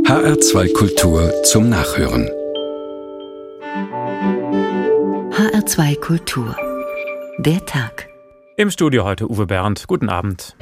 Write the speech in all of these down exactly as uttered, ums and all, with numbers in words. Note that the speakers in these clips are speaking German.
H R zwei Kultur zum Nachhören. H R zwei Kultur. Der Tag. Im Studio heute Uwe Bernd. Guten Abend.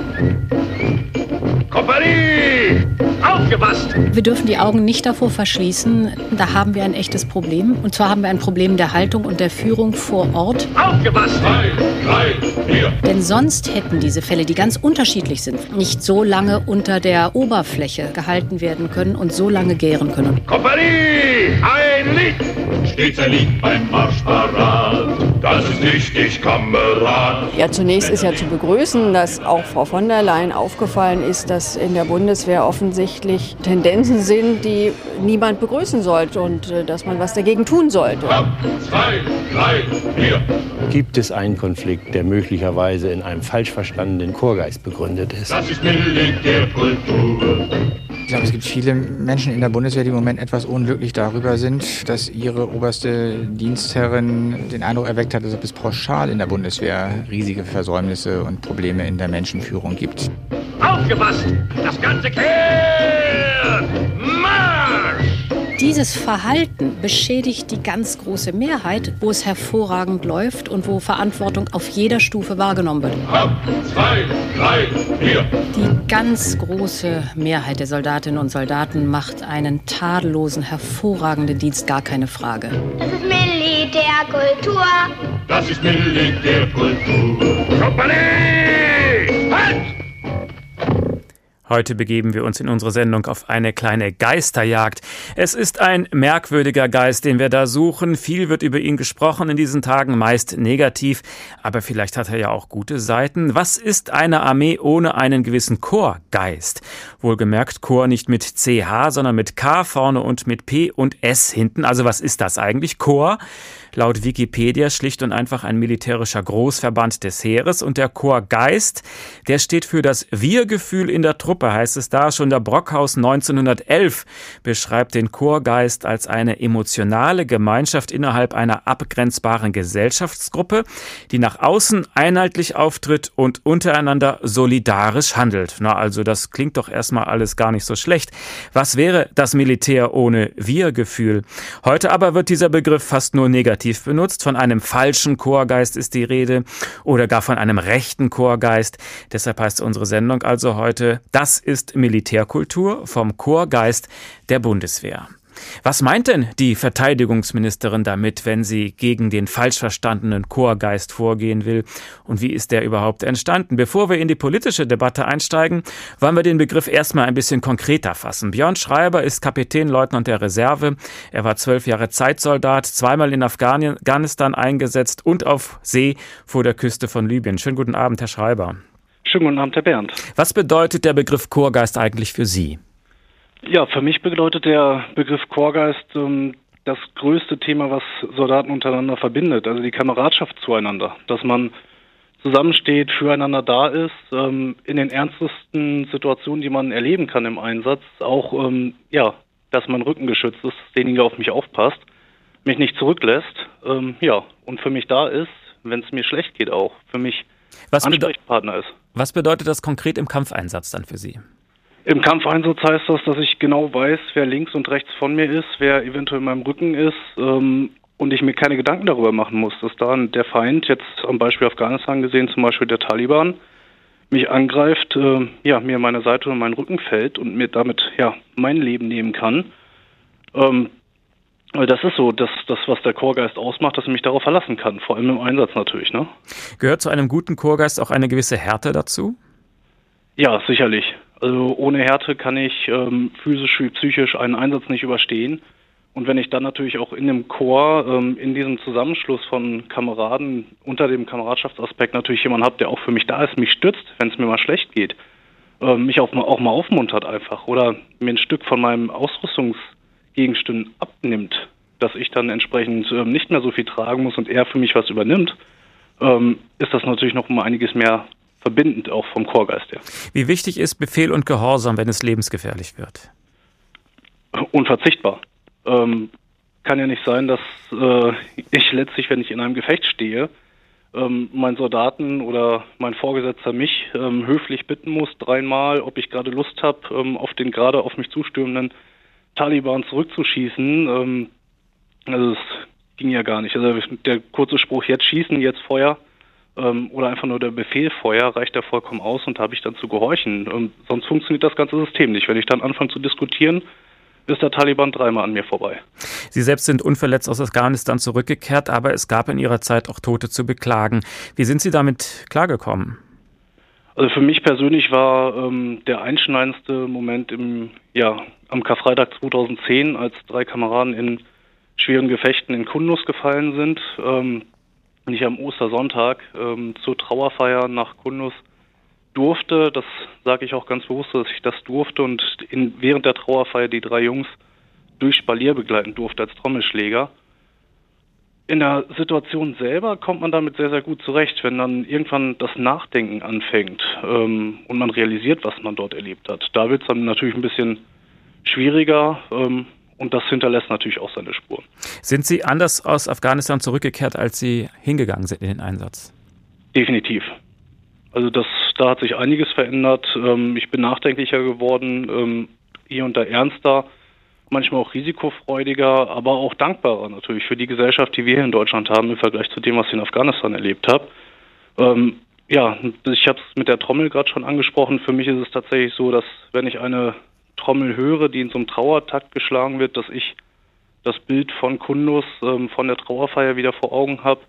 Kompanie! Aufgepasst! Wir dürfen die Augen nicht davor verschließen. Da haben wir ein echtes Problem. Und zwar haben wir ein Problem der Haltung und der Führung vor Ort. Aufgepasst! Drei, drei, vier. Denn sonst hätten diese Fälle, die ganz unterschiedlich sind, nicht so lange unter der Oberfläche gehalten werden können und so lange gären können. Kompanie! Ein Lied! Stets ein Lied beim Marsch parat. Das ist wichtig, Kamerad. Ja, zunächst ist ja zu begrüßen, dass auch Frau von der Leyen aufgefallen ist, dass in der Bundeswehr offensichtlich Tendenzen sind, die niemand begrüßen sollte und äh, dass man was dagegen tun sollte. Ab, zwei, drei, vier. Gibt es einen Konflikt, der möglicherweise in einem falsch verstandenen Chorgeist begründet ist? Das ist Militärkultur. Ich glaube, es gibt viele Menschen in der Bundeswehr, die im Moment etwas unglücklich darüber sind, dass ihre oberste Dienstherrin den Eindruck erweckt hat, dass es pauschal in der Bundeswehr riesige Versäumnisse und Probleme in der Menschenführung gibt. Aufgepasst! Das ganze kehrt! Marsch! Dieses Verhalten beschädigt die ganz große Mehrheit, wo es hervorragend läuft und wo Verantwortung auf jeder Stufe wahrgenommen wird. Ab, zwei, drei, vier. Die ganz große Mehrheit der Soldatinnen und Soldaten macht einen tadellosen, hervorragenden Dienst, gar keine Frage. Das ist Militärkultur. Das ist Militärkultur. Kompanie! Halt! Heute begeben wir uns in unsere Sendung auf eine kleine Geisterjagd. Es ist ein merkwürdiger Geist, den wir da suchen. Viel wird über ihn gesprochen in diesen Tagen, meist negativ. Aber vielleicht hat er ja auch gute Seiten. Was ist eine Armee ohne einen gewissen Chorgeist? Wohlgemerkt Chor nicht mit C H, sondern mit K vorne und mit P und S hinten. Also was ist das eigentlich? Chor? Laut Wikipedia schlicht und einfach ein militärischer Großverband des Heeres. Und der Chorgeist, der steht für das Wir-Gefühl in der Truppe, heißt es da. Schon der Brockhaus neunzehnhundertelf beschreibt den Chorgeist als eine emotionale Gemeinschaft innerhalb einer abgrenzbaren Gesellschaftsgruppe, die nach außen einheitlich auftritt und untereinander solidarisch handelt. Na, also das klingt doch erstmal alles gar nicht so schlecht. Was wäre das Militär ohne Wir-Gefühl? Heute aber wird dieser Begriff fast nur negativ benutzt. Von einem falschen Chorgeist ist die Rede oder gar von einem rechten Chorgeist. Deshalb heißt unsere Sendung also heute, das ist Militärkultur vom Chorgeist der Bundeswehr. Was meint denn die Verteidigungsministerin damit, wenn sie gegen den falsch verstandenen Chorgeist vorgehen will? Und wie ist der überhaupt entstanden? Bevor wir in die politische Debatte einsteigen, wollen wir den Begriff erstmal ein bisschen konkreter fassen. Björn Schreiber ist Kapitänleutnant der Reserve. Er war zwölf Jahre Zeitsoldat, zweimal in Afghanistan eingesetzt und auf See vor der Küste von Libyen. Schönen guten Abend, Herr Schreiber. Schönen guten Abend, Herr Bernd. Was bedeutet der Begriff Chorgeist eigentlich für Sie? Ja, für mich bedeutet der Begriff Chorgeist ähm, das größte Thema, was Soldaten untereinander verbindet, also die Kameradschaft zueinander, dass man zusammensteht, füreinander da ist, ähm, in den ernstesten Situationen, die man erleben kann im Einsatz, auch, ähm, ja, dass mein Rücken geschützt ist, derjenige auf mich aufpasst, mich nicht zurücklässt, ähm, ja, und für mich da ist, wenn es mir schlecht geht auch, für mich was Ansprechpartner ist. Was bedeutet das konkret im Kampfeinsatz dann für Sie? Im Kampfeinsatz heißt das, dass ich genau weiß, wer links und rechts von mir ist, wer eventuell in meinem Rücken ist ähm, und ich mir keine Gedanken darüber machen muss, dass da der Feind, jetzt am Beispiel Afghanistan gesehen, zum Beispiel der Taliban, mich angreift, äh, ja, mir meine Seite und meinen Rücken fällt und mir damit ja mein Leben nehmen kann. Ähm, das ist so, das, das, was der Chorgeist ausmacht, dass ich mich darauf verlassen kann, vor allem im Einsatz natürlich. Ne? Gehört zu einem guten Chorgeist auch eine gewisse Härte dazu? Ja, sicherlich. Also ohne Härte kann ich ähm, physisch wie psychisch einen Einsatz nicht überstehen. Und wenn ich dann natürlich auch in dem Chor, ähm, in diesem Zusammenschluss von Kameraden, unter dem Kameradschaftsaspekt natürlich jemanden habe, der auch für mich da ist, mich stützt, wenn es mir mal schlecht geht, ähm, mich auch mal, auch mal aufmuntert einfach oder mir ein Stück von meinem Ausrüstungsgegenständen abnimmt, dass ich dann entsprechend ähm, nicht mehr so viel tragen muss und er für mich was übernimmt, ähm, ist das natürlich noch um einiges mehr verbindend auch vom Chorgeist her. Wie wichtig ist Befehl und Gehorsam, wenn es lebensgefährlich wird? Unverzichtbar. Ähm, kann ja nicht sein, dass äh, ich letztlich, wenn ich in einem Gefecht stehe, ähm, mein Soldaten oder mein Vorgesetzter mich ähm, höflich bitten muss, dreimal, ob ich gerade Lust habe, ähm, auf den gerade auf mich zustürmenden Taliban zurückzuschießen. Ähm, also es ging ja gar nicht. Also der kurze Spruch, jetzt schießen, jetzt Feuer, ähm, oder einfach nur der Befehl Feuer, reicht ja vollkommen aus und habe ich dann zu gehorchen. Ähm, sonst funktioniert das ganze System nicht. Wenn ich dann anfange zu diskutieren, ist der Taliban dreimal an mir vorbei. Sie selbst sind unverletzt aus Afghanistan zurückgekehrt, aber es gab in Ihrer Zeit auch Tote zu beklagen. Wie sind Sie damit klargekommen? Also für mich persönlich war ähm, der einschneidendste Moment im, ja, am Karfreitag zweitausendzehn, als drei Kameraden in schweren Gefechten in Kunduz gefallen sind. Ähm, und ich am Ostersonntag ähm, zur Trauerfeier nach Kunduz durfte. Das sage ich auch ganz bewusst, dass ich das durfte und in, während der Trauerfeier die drei Jungs durch Spalier begleiten durfte als Trommelschläger. In der Situation selber kommt man damit sehr, sehr gut zurecht, wenn dann irgendwann das Nachdenken anfängt ähm, und man realisiert, was man dort erlebt hat. Da wird es dann natürlich ein bisschen schwieriger ähm, und das hinterlässt natürlich auch seine Spuren. Sind Sie anders aus Afghanistan zurückgekehrt, als Sie hingegangen sind in den Einsatz? Definitiv. Also das, da hat sich einiges verändert. Ähm, ich bin nachdenklicher geworden, ähm, hier und da ernster, manchmal auch risikofreudiger, aber auch dankbarer natürlich für die Gesellschaft, die wir hier in Deutschland haben im Vergleich zu dem, was ich in Afghanistan erlebt habe. Ähm, ja, ich habe es mit der Trommel gerade schon angesprochen. Für mich ist es tatsächlich so, dass wenn ich eine Trommel höre, die in so einem Trauertakt geschlagen wird, dass ich das Bild von Kunduz, ähm, von der Trauerfeier wieder vor Augen habe.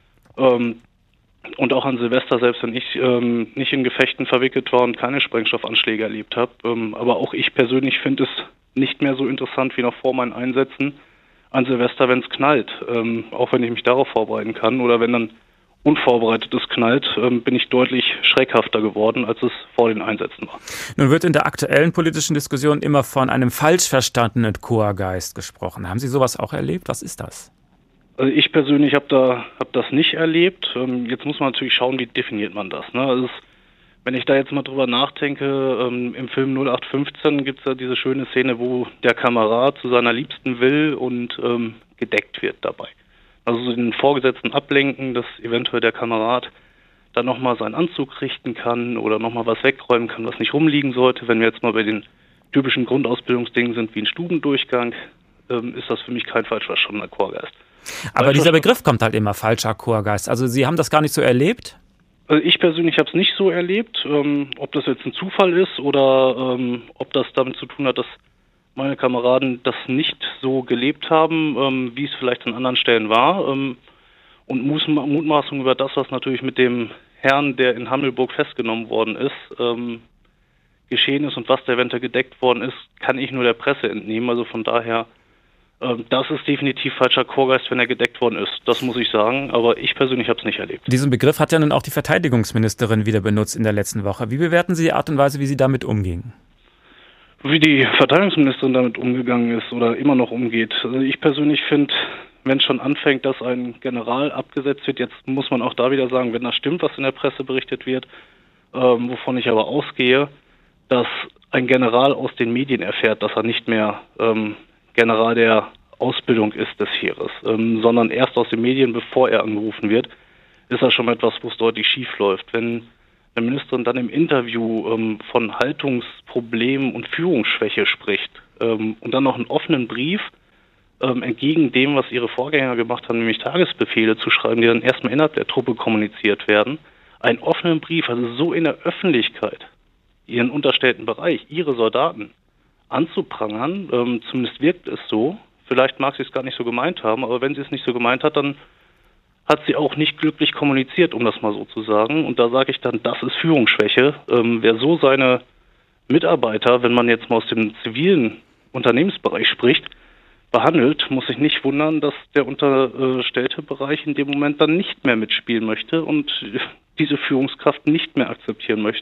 Ähm, Und auch an Silvester, selbst wenn ich ähm, nicht in Gefechten verwickelt war und keine Sprengstoffanschläge erlebt habe. Ähm, aber auch ich persönlich finde es nicht mehr so interessant wie noch vor meinen Einsätzen an Silvester, wenn es knallt. Ähm, auch wenn ich mich darauf vorbereiten kann. Oder wenn dann unvorbereitetes knallt, ähm, bin ich deutlich schreckhafter geworden, als es vor den Einsätzen war. Nun wird in der aktuellen politischen Diskussion immer von einem falsch verstandenen Chorgeist gesprochen. Haben Sie sowas auch erlebt? Was ist das? Also ich persönlich habe da hab das nicht erlebt. Ähm, jetzt muss man natürlich schauen, wie definiert man das. Ne? Also es, wenn ich da jetzt mal drüber nachdenke, ähm, im Film null acht fünfzehn gibt es ja diese schöne Szene, wo der Kamerad zu seiner Liebsten will und ähm, gedeckt wird dabei. Also so den Vorgesetzten ablenken, dass eventuell der Kamerad dann nochmal seinen Anzug richten kann oder nochmal was wegräumen kann, was nicht rumliegen sollte. Wenn wir jetzt mal bei den typischen Grundausbildungsdingen sind, wie ein Stubendurchgang, ähm, ist das für mich kein falsch verstandener Chorgeist. Aber dieser Begriff kommt halt immer, falscher Chorgeist. Also Sie haben das gar nicht so erlebt? Also ich persönlich habe es nicht so erlebt. Ähm, ob das jetzt ein Zufall ist oder ähm, ob das damit zu tun hat, dass meine Kameraden das nicht so gelebt haben, ähm, wie es vielleicht an anderen Stellen war. Ähm, und Mutmaßung über das, was natürlich mit dem Herrn, der in Hammelburg festgenommen worden ist, ähm, geschehen ist und was da eventuell gedeckt worden ist, kann ich nur der Presse entnehmen. Also von daher, das ist definitiv falscher Chorgeist, wenn er gedeckt worden ist. Das muss ich sagen, aber ich persönlich habe es nicht erlebt. Diesen Begriff hat ja nun auch die Verteidigungsministerin wieder benutzt in der letzten Woche. Wie bewerten Sie die Art und Weise, wie sie damit umging? Wie die Verteidigungsministerin damit umgegangen ist oder immer noch umgeht. Also ich persönlich finde, wenn es schon anfängt, dass ein General abgesetzt wird, jetzt muss man auch da wieder sagen, wenn das stimmt, was in der Presse berichtet wird, ähm, wovon ich aber ausgehe, dass ein General aus den Medien erfährt, dass er nicht mehr ähm, General der Ausbildung ist des Heeres, ähm, sondern erst aus den Medien, bevor er angerufen wird, ist das schon etwas, wo es deutlich schief läuft. Wenn eine Ministerin dann im Interview ähm, von Haltungsproblemen und Führungsschwäche spricht ähm, und dann noch einen offenen Brief ähm, entgegen dem, was ihre Vorgänger gemacht haben, nämlich Tagesbefehle zu schreiben, die dann erstmal innerhalb der Truppe kommuniziert werden, einen offenen Brief, also so in der Öffentlichkeit, ihren unterstellten Bereich, ihre Soldaten anzuprangern, ähm, zumindest wirkt es so, vielleicht mag sie es gar nicht so gemeint haben, aber wenn sie es nicht so gemeint hat, dann hat sie auch nicht glücklich kommuniziert, um das mal so zu sagen. Und da sage ich dann, das ist Führungsschwäche. Ähm, wer so seine Mitarbeiter, wenn man jetzt mal aus dem zivilen Unternehmensbereich spricht, behandelt, muss sich nicht wundern, dass der unterstellte Bereich in dem Moment dann nicht mehr mitspielen möchte und diese Führungskraft nicht mehr akzeptieren möchte.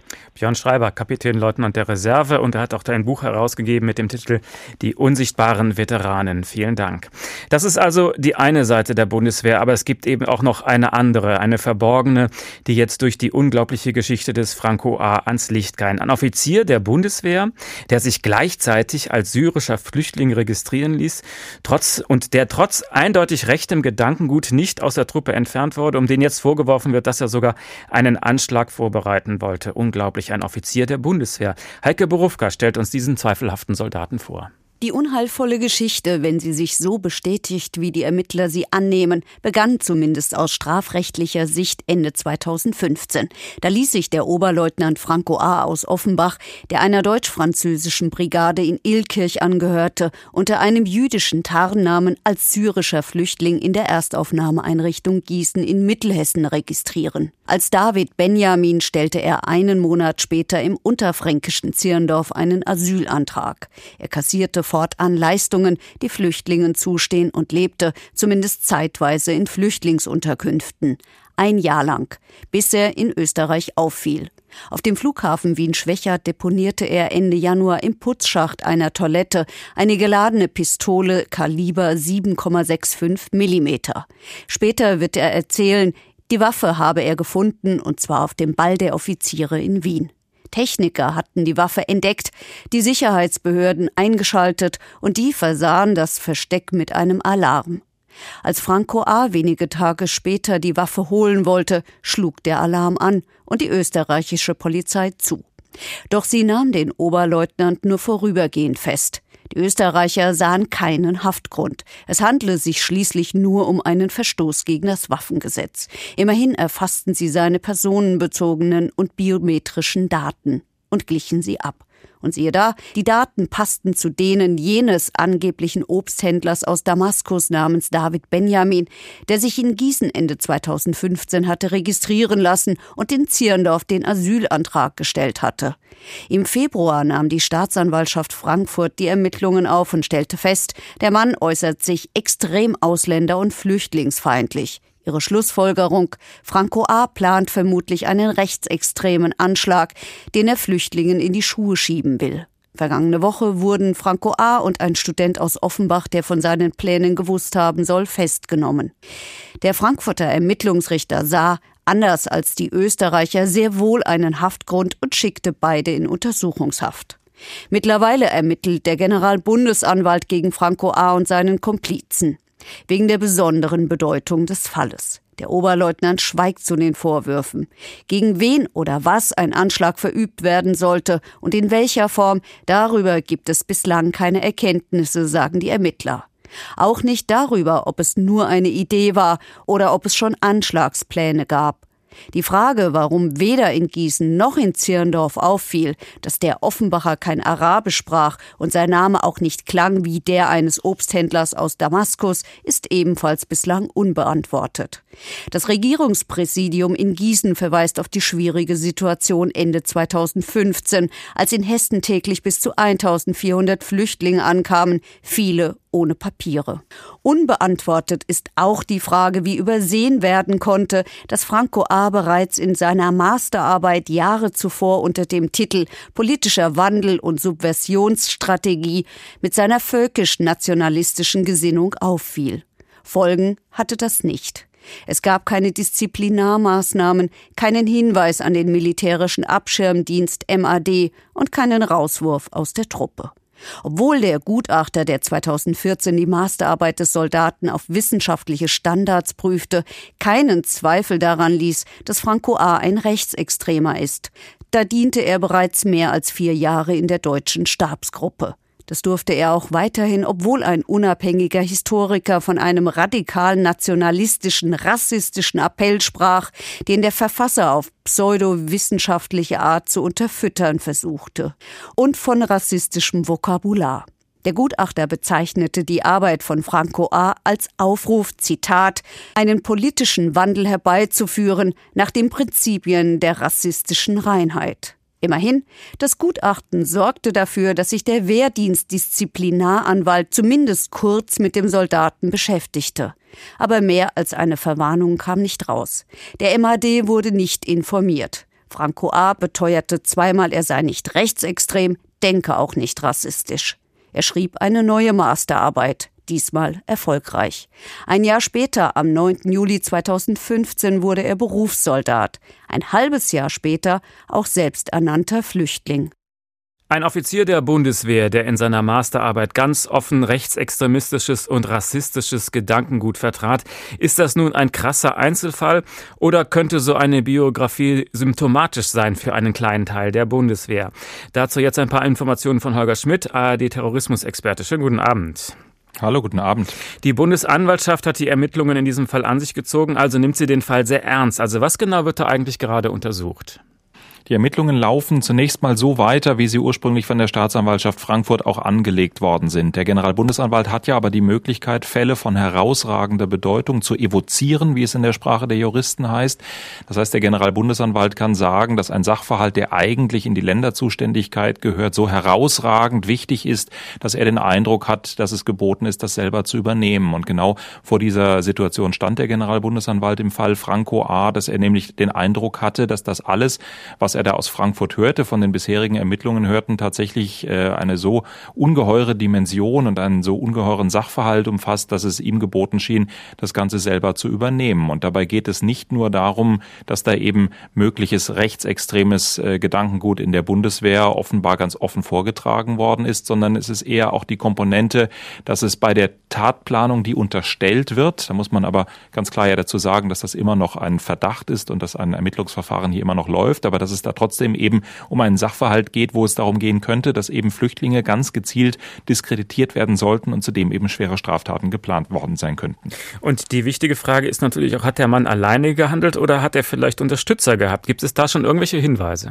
Björn Schreiber, Kapitänleutnant der Reserve, und er hat auch ein Buch herausgegeben mit dem Titel Die unsichtbaren Veteranen. Vielen Dank. Das ist also die eine Seite der Bundeswehr, aber es gibt eben auch noch eine andere, eine verborgene, die jetzt durch die unglaubliche Geschichte des Franco A. ans Licht kam. Ein Offizier der Bundeswehr, der sich gleichzeitig als syrischer Flüchtling registrieren ließ, trotz und der trotz eindeutig rechtem Gedankengut nicht aus der Truppe entfernt wurde, um den jetzt vorgeworfen wird, dass er sogar einen Anschlag vorbereiten wollte. Unglaublich, ein Offizier der Bundeswehr. Heike Borufka stellt uns diesen zweifelhaften Soldaten vor. Die unheilvolle Geschichte, wenn sie sich so bestätigt, wie die Ermittler sie annehmen, begann zumindest aus strafrechtlicher Sicht Ende zweitausendfünfzehn. Da ließ sich der Oberleutnant Franco A. aus Offenbach, der einer deutsch-französischen Brigade in Illkirch angehörte, unter einem jüdischen Tarnnamen als syrischer Flüchtling in der Erstaufnahmeeinrichtung Gießen in Mittelhessen registrieren. Als David Benjamin stellte er einen Monat später im unterfränkischen Zirndorf einen Asylantrag. Er kassierte fortan Leistungen, die Flüchtlingen zustehen, und lebte, zumindest zeitweise, in Flüchtlingsunterkünften. Ein Jahr lang, bis er in Österreich auffiel. Auf dem Flughafen Wien-Schwechat deponierte er Ende Januar im Putzschacht einer Toilette eine geladene Pistole Kaliber sieben Komma fünfundsechzig Millimeter. Später wird er erzählen, die Waffe habe er gefunden, und zwar auf dem Ball der Offiziere in Wien. Techniker hatten die Waffe entdeckt, die Sicherheitsbehörden eingeschaltet, und die versahen das Versteck mit einem Alarm. Als Franco A. wenige Tage später die Waffe holen wollte, schlug der Alarm an und die österreichische Polizei zu. Doch sie nahm den Oberleutnant nur vorübergehend fest. Die Österreicher sahen keinen Haftgrund. Es handle sich schließlich nur um einen Verstoß gegen das Waffengesetz. Immerhin erfassten sie seine personenbezogenen und biometrischen Daten und glichen sie ab. Und siehe da, die Daten passten zu denen jenes angeblichen Obsthändlers aus Damaskus namens David Benjamin, der sich in Gießen Ende zweitausendfünfzehn hatte registrieren lassen und in Zirndorf den Asylantrag gestellt hatte. Im Februar nahm die Staatsanwaltschaft Frankfurt die Ermittlungen auf und stellte fest, der Mann äußert sich extrem ausländer- und flüchtlingsfeindlich. Ihre Schlussfolgerung: Franco A. plant vermutlich einen rechtsextremen Anschlag, den er Flüchtlingen in die Schuhe schieben will. Vergangene Woche wurden Franco A. und ein Student aus Offenbach, der von seinen Plänen gewusst haben soll, festgenommen. Der Frankfurter Ermittlungsrichter sah, anders als die Österreicher, sehr wohl einen Haftgrund und schickte beide in Untersuchungshaft. Mittlerweile ermittelt der Generalbundesanwalt gegen Franco A. und seinen Komplizen. Wegen der besonderen Bedeutung des Falles. Der Oberleutnant schweigt zu den Vorwürfen. Gegen wen oder was ein Anschlag verübt werden sollte und in welcher Form, darüber gibt es bislang keine Erkenntnisse, sagen die Ermittler. Auch nicht darüber, ob es nur eine Idee war oder ob es schon Anschlagspläne gab. Die Frage, warum weder in Gießen noch in Zirndorf auffiel, dass der Offenbacher kein Arabisch sprach und sein Name auch nicht klang wie der eines Obsthändlers aus Damaskus, ist ebenfalls bislang unbeantwortet. Das Regierungspräsidium in Gießen verweist auf die schwierige Situation Ende zweitausendfünfzehn, als in Hessen täglich bis zu eintausendvierhundert Flüchtlinge ankamen, viele ohne Papiere. Unbeantwortet ist auch die Frage, wie übersehen werden konnte, dass Franco A. bereits in seiner Masterarbeit Jahre zuvor unter dem Titel Politischer Wandel und Subversionsstrategie mit seiner völkisch-nationalistischen Gesinnung auffiel. Folgen hatte das nicht. Es gab keine Disziplinarmaßnahmen, keinen Hinweis an den militärischen Abschirmdienst M A D und keinen Rauswurf aus der Truppe. Obwohl der Gutachter, der zweitausendvierzehn die Masterarbeit des Soldaten auf wissenschaftliche Standards prüfte, keinen Zweifel daran ließ, dass Franco A. ein Rechtsextremer ist. Da diente er bereits mehr als vier Jahre in der deutschen Stabsgruppe. Das durfte er auch weiterhin, obwohl ein unabhängiger Historiker von einem radikal nationalistischen, rassistischen Appell sprach, den der Verfasser auf pseudowissenschaftliche Art zu unterfüttern versuchte. Und von rassistischem Vokabular. Der Gutachter bezeichnete die Arbeit von Franco A. als Aufruf, Zitat, einen politischen Wandel herbeizuführen nach den Prinzipien der rassistischen Reinheit. Immerhin, das Gutachten sorgte dafür, dass sich der Wehrdienstdisziplinaranwalt zumindest kurz mit dem Soldaten beschäftigte. Aber mehr als eine Verwarnung kam nicht raus. Der M A D wurde nicht informiert. Franco A. beteuerte zweimal, er sei nicht rechtsextrem, denke auch nicht rassistisch. Er schrieb eine neue Masterarbeit, diesmal erfolgreich. Ein Jahr später, am neunten Juli zweitausendfünfzehn, wurde er Berufssoldat. Ein halbes Jahr später auch selbsternannter Flüchtling. Ein Offizier der Bundeswehr, der in seiner Masterarbeit ganz offen rechtsextremistisches und rassistisches Gedankengut vertrat. Ist das nun ein krasser Einzelfall oder könnte so eine Biografie symptomatisch sein für einen kleinen Teil der Bundeswehr? Dazu jetzt ein paar Informationen von Holger Schmidt, A R D-Terrorismusexperte. Schönen guten Abend. Hallo, guten Abend. Die Bundesanwaltschaft hat die Ermittlungen in diesem Fall an sich gezogen, also nimmt sie den Fall sehr ernst. Also was genau wird da eigentlich gerade untersucht? Die Ermittlungen laufen zunächst mal so weiter, wie sie ursprünglich von der Staatsanwaltschaft Frankfurt auch angelegt worden sind. Der Generalbundesanwalt hat ja aber die Möglichkeit, Fälle von herausragender Bedeutung zu evozieren, wie es in der Sprache der Juristen heißt. Das heißt, der Generalbundesanwalt kann sagen, dass ein Sachverhalt, der eigentlich in die Länderzuständigkeit gehört, so herausragend wichtig ist, dass er den Eindruck hat, dass es geboten ist, das selber zu übernehmen. Und genau vor dieser Situation stand der Generalbundesanwalt im Fall Franco A., dass er nämlich den Eindruck hatte, dass das alles, was er da aus Frankfurt hörte, von den bisherigen Ermittlungen hörten, tatsächlich äh, eine so ungeheure Dimension und einen so ungeheuren Sachverhalt umfasst, dass es ihm geboten schien, das Ganze selber zu übernehmen. Und dabei geht es nicht nur darum, dass da eben mögliches rechtsextremes äh, Gedankengut in der Bundeswehr offenbar ganz offen vorgetragen worden ist, sondern es ist eher auch die Komponente, dass es bei der Tatplanung, die unterstellt wird, da muss man aber ganz klar ja dazu sagen, dass das immer noch ein Verdacht ist und dass ein Ermittlungsverfahren hier immer noch läuft, aber dass es da trotzdem eben um einen Sachverhalt geht, wo es darum gehen könnte, dass eben Flüchtlinge ganz gezielt diskreditiert werden sollten und zudem eben schwere Straftaten geplant worden sein könnten. Und die wichtige Frage ist natürlich auch, hat der Mann alleine gehandelt oder hat er vielleicht Unterstützer gehabt? Gibt es da schon irgendwelche Hinweise?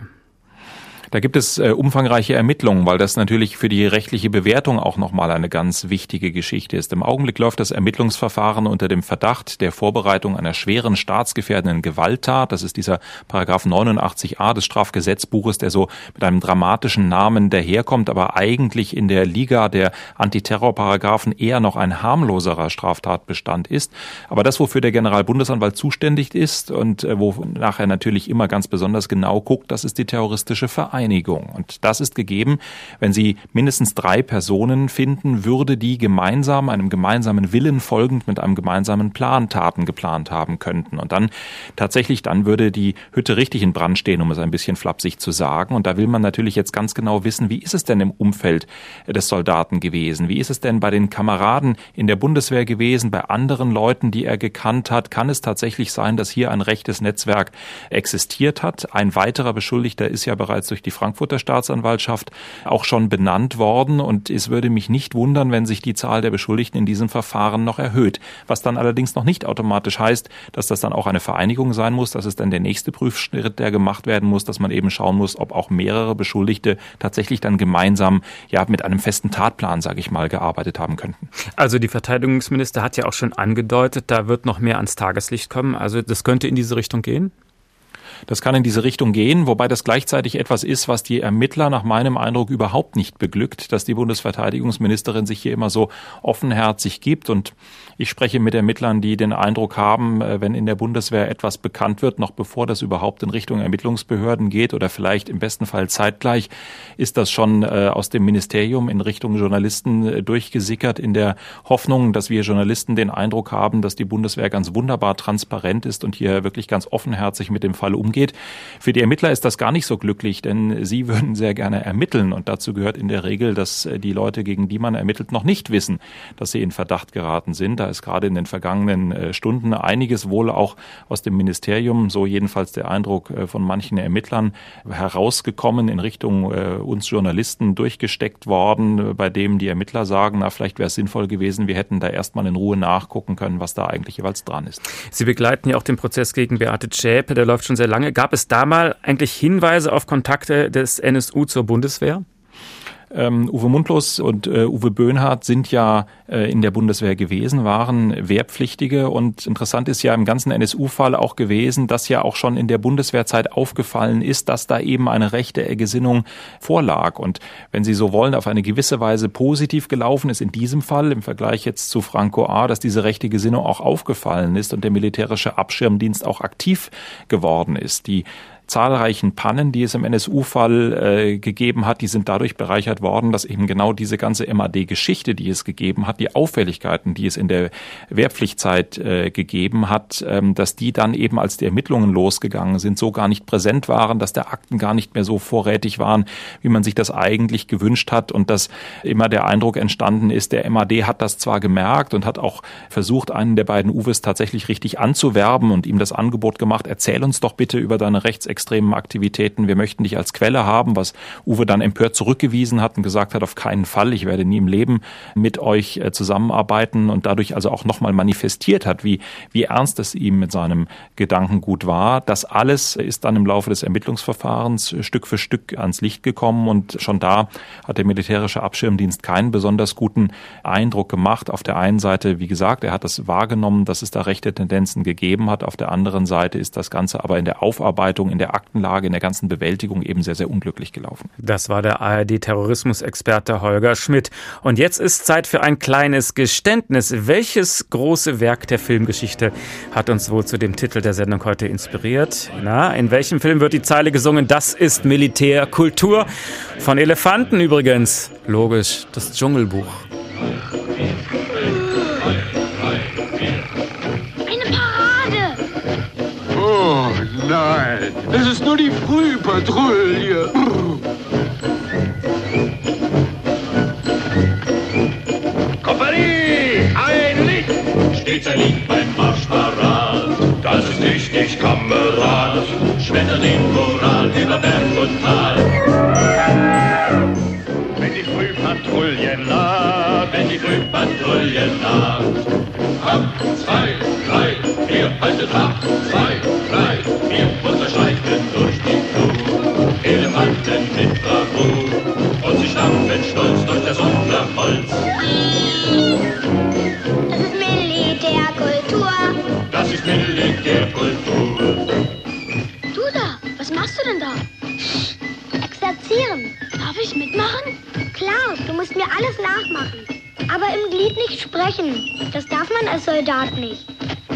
Da gibt es äh, umfangreiche Ermittlungen, weil das natürlich für die rechtliche Bewertung auch nochmal eine ganz wichtige Geschichte ist. Im Augenblick läuft das Ermittlungsverfahren unter dem Verdacht der Vorbereitung einer schweren staatsgefährdenden Gewalttat. Das ist dieser Paragraph neunundachtzig a des Strafgesetzbuches, der so mit einem dramatischen Namen daherkommt, aber eigentlich in der Liga der Antiterrorparagraphen eher noch ein harmloserer Straftatbestand ist. Aber das, wofür der Generalbundesanwalt zuständig ist und äh, wonach er natürlich immer ganz besonders genau guckt, das ist die terroristische Vereinigung. Und das ist gegeben, wenn Sie mindestens drei Personen finden, würde die gemeinsam, einem gemeinsamen Willen folgend mit einem gemeinsamen Plan Taten geplant haben könnten. Und dann tatsächlich, dann würde die Hütte richtig in Brand stehen, um es ein bisschen flapsig zu sagen. Und da will man natürlich jetzt ganz genau wissen, wie ist es denn im Umfeld des Soldaten gewesen? Wie ist es denn bei den Kameraden in der Bundeswehr gewesen, bei anderen Leuten, die er gekannt hat? Kann es tatsächlich sein, dass hier ein rechtes Netzwerk existiert hat? Ein weiterer Beschuldigter ist ja bereits durch die Frankfurter Staatsanwaltschaft auch schon benannt worden und es würde mich nicht wundern, wenn sich die Zahl der Beschuldigten in diesem Verfahren noch erhöht. Was dann allerdings noch nicht automatisch heißt, dass das dann auch eine Vereinigung sein muss. Das ist dann der nächste Prüfschritt, der gemacht werden muss, dass man eben schauen muss, ob auch mehrere Beschuldigte tatsächlich dann gemeinsam ja mit einem festen Tatplan, sage ich mal, gearbeitet haben könnten. Also die Verteidigungsminister hat ja auch schon angedeutet, da wird noch mehr ans Tageslicht kommen. Also das könnte in diese Richtung gehen? Das kann in diese Richtung gehen, wobei das gleichzeitig etwas ist, was die Ermittler nach meinem Eindruck überhaupt nicht beglückt, dass die Bundesverteidigungsministerin sich hier immer so offenherzig gibt. Und ich spreche mit Ermittlern, die den Eindruck haben, wenn in der Bundeswehr etwas bekannt wird, noch bevor das überhaupt in Richtung Ermittlungsbehörden geht oder vielleicht im besten Fall zeitgleich, ist das schon aus dem Ministerium in Richtung Journalisten durchgesickert, in der Hoffnung, dass wir Journalisten den Eindruck haben, dass die Bundeswehr ganz wunderbar transparent ist und hier wirklich ganz offenherzig mit dem Fall umgeht. Für die Ermittler ist das gar nicht so glücklich, denn sie würden sehr gerne ermitteln und dazu gehört in der Regel, dass die Leute, gegen die man ermittelt, noch nicht wissen, dass sie in Verdacht geraten sind. Da ist gerade in den vergangenen Stunden einiges wohl auch aus dem Ministerium, so jedenfalls der Eindruck von manchen Ermittlern, herausgekommen, in Richtung uns Journalisten durchgesteckt worden, bei dem die Ermittler sagen, na, vielleicht wäre es sinnvoll gewesen, wir hätten da erstmal in Ruhe nachgucken können, was da eigentlich jeweils dran ist. Sie begleiten ja auch den Prozess gegen Beate Zschäpe, der läuft schon sehr lange. Gab es da mal eigentlich Hinweise auf Kontakte des N S U zur Bundeswehr? Ähm, Uwe Mundlos und äh, Uwe Böhnhardt sind ja äh, in der Bundeswehr gewesen, waren Wehrpflichtige und interessant ist ja im ganzen N S U-Fall auch gewesen, dass ja auch schon in der Bundeswehrzeit aufgefallen ist, dass da eben eine rechte Gesinnung vorlag und wenn Sie so wollen, auf eine gewisse Weise positiv gelaufen ist in diesem Fall im Vergleich jetzt zu Franco A., dass diese rechte Gesinnung auch aufgefallen ist und der militärische Abschirmdienst auch aktiv geworden ist. Die zahlreichen Pannen, die es im N S U-Fall äh, gegeben hat, die sind dadurch bereichert worden, dass eben genau diese ganze M A D-Geschichte, die es gegeben hat, die Auffälligkeiten, die es in der Wehrpflichtzeit äh, gegeben hat, ähm, dass die dann eben, als die Ermittlungen losgegangen sind, so gar nicht präsent waren, dass der Akten gar nicht mehr so vorrätig waren, wie man sich das eigentlich gewünscht hat und dass immer der Eindruck entstanden ist, der M A D hat das zwar gemerkt und hat auch versucht, einen der beiden Uwes tatsächlich richtig anzuwerben und ihm das Angebot gemacht, erzähl uns doch bitte über deine rechtsextremen Aktivitäten, wir möchten dich als Quelle haben, was Uwe dann empört zurückgewiesen hat und gesagt hat, auf keinen Fall, ich werde nie im Leben mit euch zusammenarbeiten und dadurch also auch nochmal manifestiert hat, wie, wie ernst es ihm mit seinem Gedankengut war. Das alles ist dann im Laufe des Ermittlungsverfahrens Stück für Stück ans Licht gekommen und schon da hat der militärische Abschirmdienst keinen besonders guten Eindruck gemacht. Auf der einen Seite, wie gesagt, er hat das wahrgenommen, dass es da rechte Tendenzen gegeben hat. Auf der anderen Seite ist das Ganze aber in der Aufarbeitung, in der Aktenlage, in der ganzen Bewältigung eben sehr, sehr unglücklich gelaufen. Das war der A R D-Terrorismusexperte Holger Schmidt. Und jetzt ist Zeit für ein kleines Geständnis. Welches große Werk der Filmgeschichte hat uns wohl zu dem Titel der Sendung heute inspiriert? Na, in welchem Film wird die Zeile gesungen, das ist Militärkultur? Von Elefanten übrigens. Logisch, das Dschungelbuch. Oh nein, es ist nur die Frühpatrouille. Kompanie, ein Lied! Stets ein Lied beim Marsch parat. Das ist wichtig, Kamerad. Schmettert den Moral über Berg und Tal. Wenn die Frühpatrouille naht, wenn die Frühpatrouille naht. Acht, zwei, drei, vier, haltet acht, zwei, drei, vier, unterschreiten durch die Flut. Elefanten mit Bravour und sie stampfen stolz durch das Unterholz. Das ist Militärkultur. Das ist Militärkultur. Du da, was machst du denn da? Exerzieren. Darf ich mitmachen? Klar, du musst mir alles nachmachen. Aber im Glied nicht sprechen. Das darf man als Soldat nicht.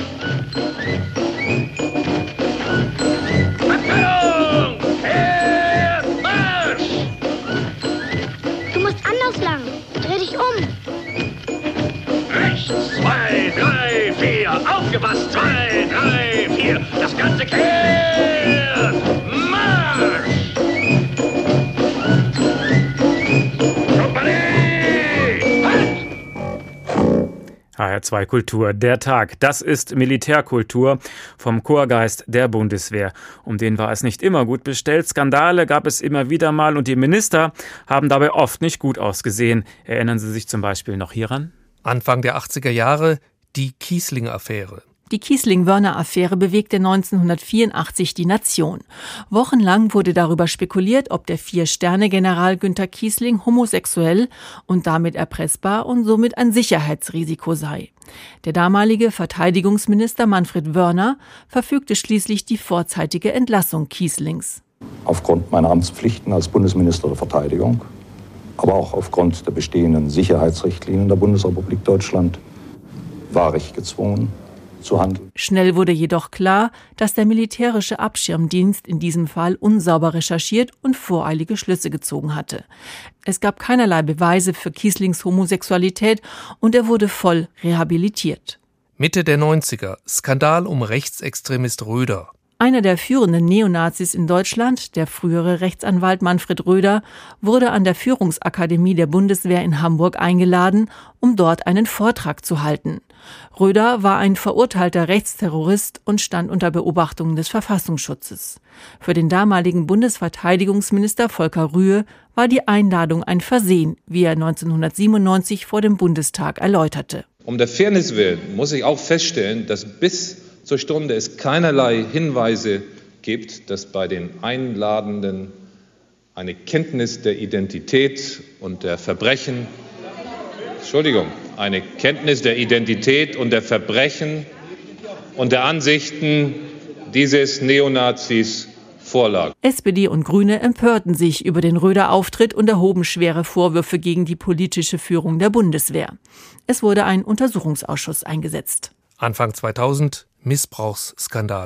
Abteilung! Herr Marsch! Du musst anders lang. Dreh dich um. Rechts, zwei, drei, vier. Aufgepasst, zwei, drei, vier. Das ganze kehrt. Marsch! H R zwei Kultur, der Tag. Das ist Militärkultur vom Chorgeist der Bundeswehr. Um den war es nicht immer gut bestellt. Skandale gab es immer wieder mal und die Minister haben dabei oft nicht gut ausgesehen. Erinnern Sie sich zum Beispiel noch hieran? Anfang der achtziger Jahre die Kiesling-Affäre. Die Kiesling-Wörner-Affäre bewegte neunzehnhundertvierundachtzig die Nation. Wochenlang wurde darüber spekuliert, ob der Vier-Sterne-General Günter Kiesling homosexuell und damit erpressbar und somit ein Sicherheitsrisiko sei. Der damalige Verteidigungsminister Manfred Wörner verfügte schließlich die vorzeitige Entlassung Kieslings. Aufgrund meiner Amtspflichten als Bundesminister der Verteidigung, aber auch aufgrund der bestehenden Sicherheitsrichtlinien der Bundesrepublik Deutschland war ich gezwungen, zu handeln. Schnell wurde jedoch klar, dass der militärische Abschirmdienst in diesem Fall unsauber recherchiert und voreilige Schlüsse gezogen hatte. Es gab keinerlei Beweise für Kieslings Homosexualität und er wurde voll rehabilitiert. Mitte der neunziger, Skandal um Rechtsextremist Röder. Einer der führenden Neonazis in Deutschland, der frühere Rechtsanwalt Manfred Röder, wurde an der Führungsakademie der Bundeswehr in Hamburg eingeladen, um dort einen Vortrag zu halten. Röder war ein verurteilter Rechtsterrorist und stand unter Beobachtung des Verfassungsschutzes. Für den damaligen Bundesverteidigungsminister Volker Rühe war die Einladung ein Versehen, wie er neunzehnhundertsiebenundneunzig vor dem Bundestag erläuterte. Um der Fairness willen muss ich auch feststellen, dass bis zur Stunde es keinerlei Hinweise gibt, dass bei den Einladenden eine Kenntnis der Identität und der Verbrechen, Entschuldigung, eine Kenntnis der Identität und der Verbrechen und der Ansichten dieses Neonazis vorlag. S P D und Grüne empörten sich über den Röder-Auftritt und erhoben schwere Vorwürfe gegen die politische Führung der Bundeswehr. Es wurde ein Untersuchungsausschuss eingesetzt. Anfang zweitausend Missbrauchsskandale.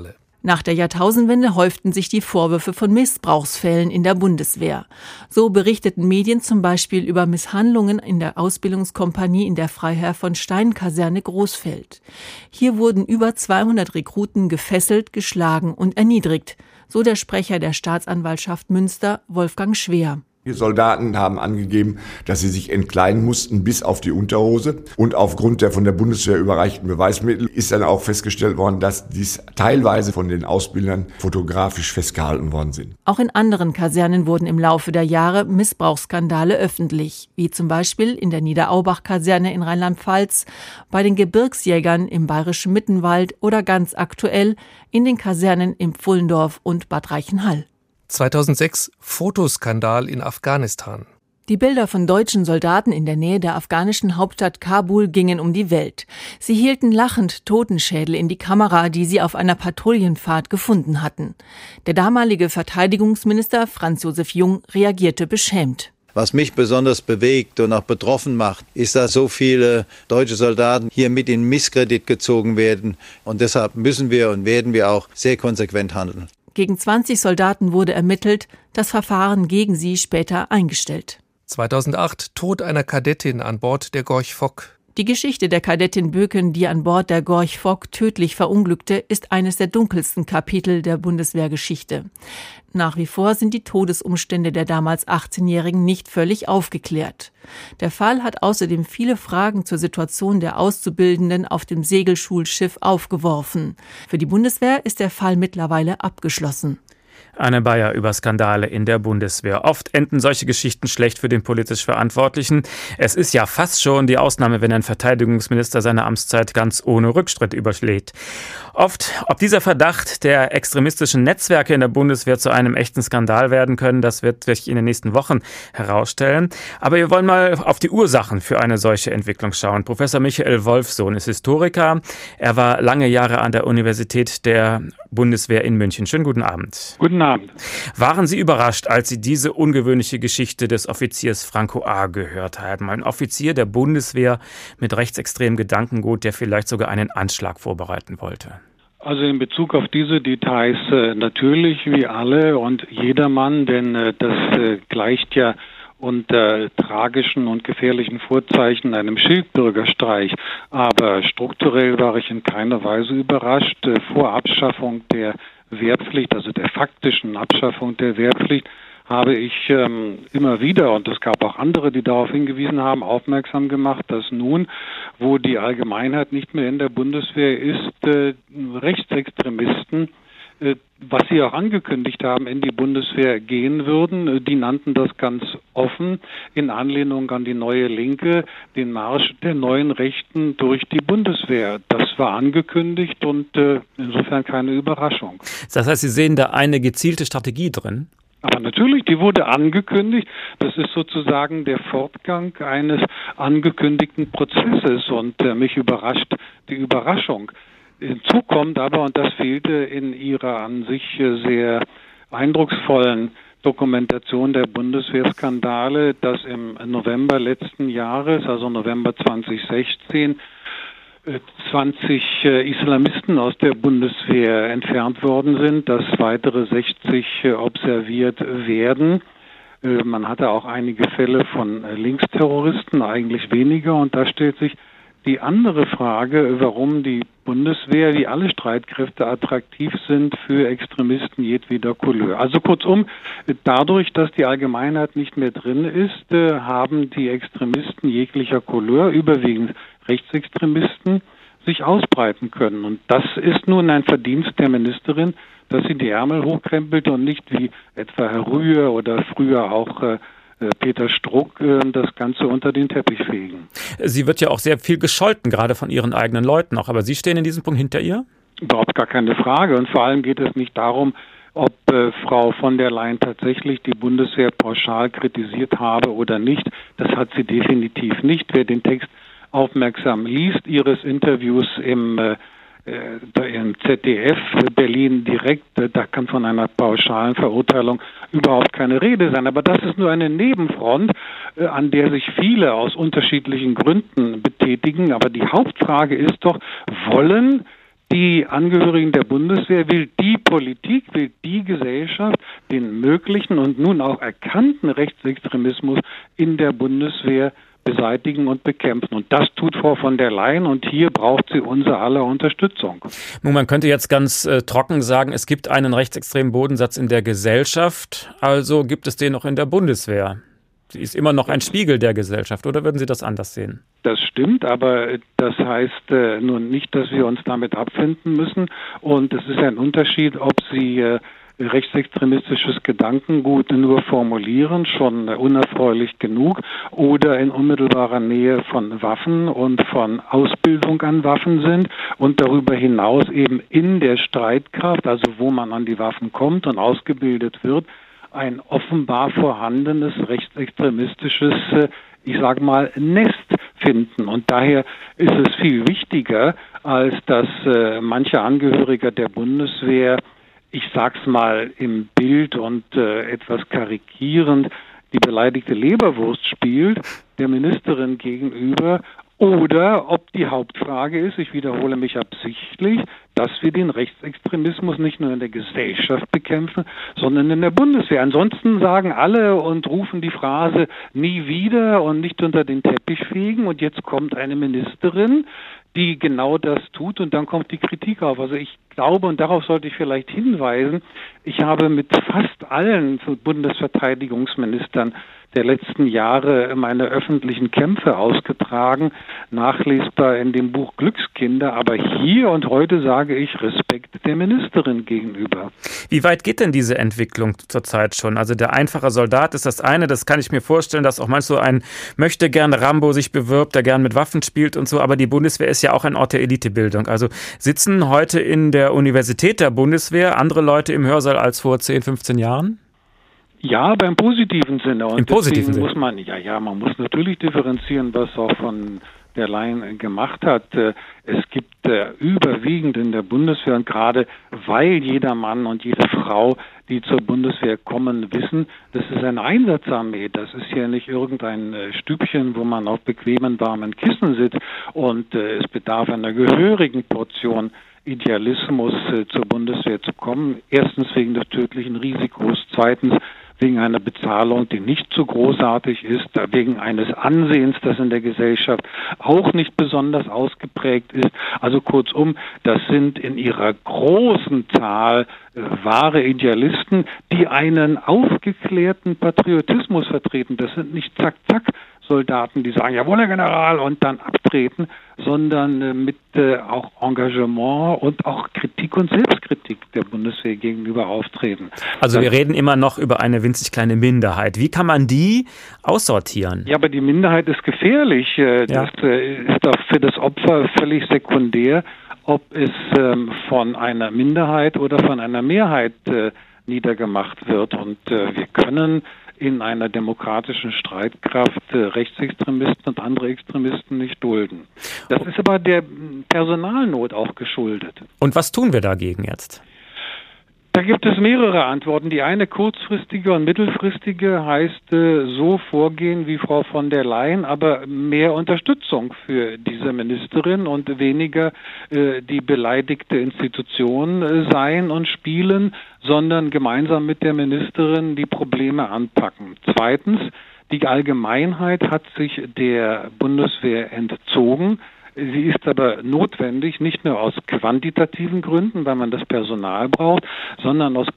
Nach der Jahrtausendwende häuften sich die Vorwürfe von Missbrauchsfällen in der Bundeswehr. So berichteten Medien zum Beispiel über Misshandlungen in der Ausbildungskompanie in der Freiherr-von-Stein-Kaserne Großfeld. Hier wurden über zweihundert Rekruten gefesselt, geschlagen und erniedrigt, so der Sprecher der Staatsanwaltschaft Münster, Wolfgang Schwer. Die Soldaten haben angegeben, dass sie sich entkleiden mussten bis auf die Unterhose. Und aufgrund der von der Bundeswehr überreichten Beweismittel ist dann auch festgestellt worden, dass dies teilweise von den Ausbildern fotografisch festgehalten worden sind. Auch in anderen Kasernen wurden im Laufe der Jahre Missbrauchsskandale öffentlich, wie zum Beispiel in der Niederaubach-Kaserne in Rheinland-Pfalz, bei den Gebirgsjägern im bayerischen Mittenwald oder ganz aktuell in den Kasernen in Pfullendorf und Bad Reichenhall. zweitausendsechs Fotoskandal in Afghanistan. Die Bilder von deutschen Soldaten in der Nähe der afghanischen Hauptstadt Kabul gingen um die Welt. Sie hielten lachend Totenschädel in die Kamera, die sie auf einer Patrouillenfahrt gefunden hatten. Der damalige Verteidigungsminister Franz Josef Jung reagierte beschämt. Was mich besonders bewegt und auch betroffen macht, ist, dass so viele deutsche Soldaten hier mit in Misskredit gezogen werden. Und deshalb müssen wir und werden wir auch sehr konsequent handeln. Gegen zwanzig Soldaten wurde ermittelt, das Verfahren gegen sie später eingestellt. zweitausendacht Tod einer Kadettin an Bord der Gorch Fock. Die Geschichte der Kadettin Böken, die an Bord der Gorch Fock tödlich verunglückte, ist eines der dunkelsten Kapitel der Bundeswehrgeschichte. Nach wie vor sind die Todesumstände der damals achtzehnjährigen nicht völlig aufgeklärt. Der Fall hat außerdem viele Fragen zur Situation der Auszubildenden auf dem Segelschulschiff aufgeworfen. Für die Bundeswehr ist der Fall mittlerweile abgeschlossen. Anne Bayer über Skandale in der Bundeswehr. Oft enden solche Geschichten schlecht für den politisch Verantwortlichen. Es ist ja fast schon die Ausnahme, wenn ein Verteidigungsminister seine Amtszeit ganz ohne Rückschritt überschlägt. Oft, ob dieser Verdacht der extremistischen Netzwerke in der Bundeswehr zu einem echten Skandal werden können, das wird sich in den nächsten Wochen herausstellen. Aber wir wollen mal auf die Ursachen für eine solche Entwicklung schauen. Professor Michael Wolfsohn ist Historiker. Er war lange Jahre an der Universität der Bundeswehr in München. Schönen guten Abend. Guten Abend. Waren Sie überrascht, als Sie diese ungewöhnliche Geschichte des Offiziers Franco A. gehört haben? Ein Offizier der Bundeswehr mit rechtsextremem Gedankengut, der vielleicht sogar einen Anschlag vorbereiten wollte. Also in Bezug auf diese Details äh, natürlich wie alle und jedermann, denn äh, das äh, gleicht ja unter tragischen und gefährlichen Vorzeichen einem Schildbürgerstreich. Aber strukturell war ich in keiner Weise überrascht. Äh, vor Abschaffung der Wehrpflicht, also der faktischen Abschaffung der Wehrpflicht, habe ich ähm, immer wieder, und es gab auch andere, die darauf hingewiesen haben, aufmerksam gemacht, dass nun, wo die Allgemeinheit nicht mehr in der Bundeswehr ist, äh, Rechtsextremisten, äh, was sie auch angekündigt haben, in die Bundeswehr gehen würden. Die nannten das ganz offen in Anlehnung an die neue Linke, den Marsch der neuen Rechten durch die Bundeswehr. Das war angekündigt und äh, insofern keine Überraschung. Das heißt, Sie sehen da eine gezielte Strategie drin? Aber natürlich, die wurde angekündigt. Das ist sozusagen der Fortgang eines angekündigten Prozesses und äh, mich überrascht die Überraschung. Hinzu kommt aber, und das fehlte in ihrer an sich sehr eindrucksvollen Dokumentation der Bundeswehrskandale, dass im November letzten Jahres, also November zweitausendsechzehn, zwanzig Islamisten aus der Bundeswehr entfernt worden sind, dass weitere sechzig observiert werden. Man hatte auch einige Fälle von Linksterroristen, eigentlich weniger, und da stellt sich die andere Frage, warum die Bundeswehr, wie alle Streitkräfte, attraktiv sind für Extremisten jedweder Couleur. Also kurzum, dadurch, dass die Allgemeinheit nicht mehr drin ist, haben die Extremisten jeglicher Couleur, überwiegend Rechtsextremisten, sich ausbreiten können. Und das ist nun ein Verdienst der Ministerin, dass sie die Ärmel hochkrempelte und nicht wie etwa Herr Rühe oder früher auch äh, Peter Struck das Ganze unter den Teppich fegen. Sie wird ja auch sehr viel gescholten, gerade von ihren eigenen Leuten auch. Aber Sie stehen in diesem Punkt hinter ihr? Überhaupt gar keine Frage. Und vor allem geht es nicht darum, ob äh, Frau von der Leyen tatsächlich die Bundeswehr pauschal kritisiert habe oder nicht. Das hat sie definitiv nicht. Wer den Text aufmerksam liest, ihres Interviews im äh, im Z D F Berlin direkt, da kann von einer pauschalen Verurteilung überhaupt keine Rede sein. Aber das ist nur eine Nebenfront, an der sich viele aus unterschiedlichen Gründen betätigen. Aber die Hauptfrage ist doch, wollen die Angehörigen der Bundeswehr, will die Politik, will die Gesellschaft den möglichen und nun auch erkannten Rechtsextremismus in der Bundeswehr beseitigen und bekämpfen. Und das tut Frau von der Leyen und hier braucht sie unser aller Unterstützung. Nun, man könnte jetzt ganz äh, trocken sagen, es gibt einen rechtsextremen Bodensatz in der Gesellschaft, also gibt es den auch in der Bundeswehr. Sie ist immer noch ein Spiegel der Gesellschaft, oder würden Sie das anders sehen? Das stimmt, aber das heißt äh, nun nicht, dass wir uns damit abfinden müssen. Und es ist ein Unterschied, ob Sie äh, rechtsextremistisches Gedankengut nur formulieren, schon unerfreulich genug, oder in unmittelbarer Nähe von Waffen und von Ausbildung an Waffen sind und darüber hinaus eben in der Streitkraft, also wo man an die Waffen kommt und ausgebildet wird, ein offenbar vorhandenes rechtsextremistisches, ich sage mal, Nest finden. Und daher ist es viel wichtiger, als dass äh, manche Angehörige der Bundeswehr, ich sag's mal im Bild und äh, etwas karikierend, die beleidigte Leberwurst spielt, der Ministerin gegenüber, oder ob die Hauptfrage ist, ich wiederhole mich absichtlich, dass wir den Rechtsextremismus nicht nur in der Gesellschaft bekämpfen, sondern in der Bundeswehr. Ansonsten sagen alle und rufen die Phrase nie wieder und nicht unter den Teppich fegen. Und jetzt kommt eine Ministerin, die genau das tut, und dann kommt die Kritik auf. Also ich glaube, und darauf sollte ich vielleicht hinweisen, ich habe mit fast allen Bundesverteidigungsministern der letzten Jahre meine öffentlichen Kämpfe ausgetragen, nachlesbar in dem Buch Glückskinder. Aber hier und heute sage ich Respekt der Ministerin gegenüber. Wie weit geht denn diese Entwicklung zurzeit schon? Also der einfache Soldat ist das eine, das kann ich mir vorstellen, dass auch manch so ein möchte gern Rambo sich bewirbt, der gern mit Waffen spielt und so, aber die Bundeswehr ist ja auch ein Ort der Elitebildung. Also sitzen heute in der Universität der Bundeswehr andere Leute im Hörsaal als vor zehn, fünfzehn Jahren? Ja, aber im positiven Sinne. Und Im positiven deswegen Sinne. muss man, ja, ja, man muss natürlich differenzieren, was auch von der Leyen gemacht hat. Es gibt überwiegend in der Bundeswehr, und gerade weil jeder Mann und jede Frau, die zur Bundeswehr kommen, wissen, das ist eine Einsatzarmee. Das ist ja nicht irgendein Stübchen, wo man auf bequemen, warmen Kissen sitzt, und es bedarf einer gehörigen Portion Idealismus, zur Bundeswehr zu kommen. Erstens wegen des tödlichen Risikos, zweitens wegen einer Bezahlung, die nicht so großartig ist, wegen eines Ansehens, das in der Gesellschaft auch nicht besonders ausgeprägt ist. Also kurzum, das sind in ihrer großen Zahl äh, wahre Idealisten, die einen aufgeklärten Patriotismus vertreten. Das sind nicht zack-zack Soldaten, die sagen, jawohl, Herr General, und dann abtreten, sondern äh, mit äh, auch Engagement und auch Kritik und Selbstkritik der Bundeswehr gegenüber auftreten. Also das, wir reden immer noch über eine winzig kleine Minderheit. Wie kann man die aussortieren? Ja, aber die Minderheit ist gefährlich. Äh, ja. Das äh, ist doch für das Opfer völlig sekundär, ob es ähm, von einer Minderheit oder von einer Mehrheit äh, niedergemacht wird. Und äh, wir können in einer demokratischen Streitkraft äh, Rechtsextremisten und andere Extremisten nicht dulden. Das ist aber der Personalnot auch geschuldet. Und was tun wir dagegen jetzt? Da gibt es mehrere Antworten. Die eine kurzfristige und mittelfristige heißt äh, so vorgehen wie Frau von der Leyen, aber mehr Unterstützung für diese Ministerin und weniger äh, die beleidigte Institution äh, sein und spielen, sondern gemeinsam mit der Ministerin die Probleme anpacken. Zweitens, die Allgemeinheit hat sich der Bundeswehr entzogen. Sie ist aber notwendig, nicht nur aus quantitativen Gründen, weil man das Personal braucht, sondern aus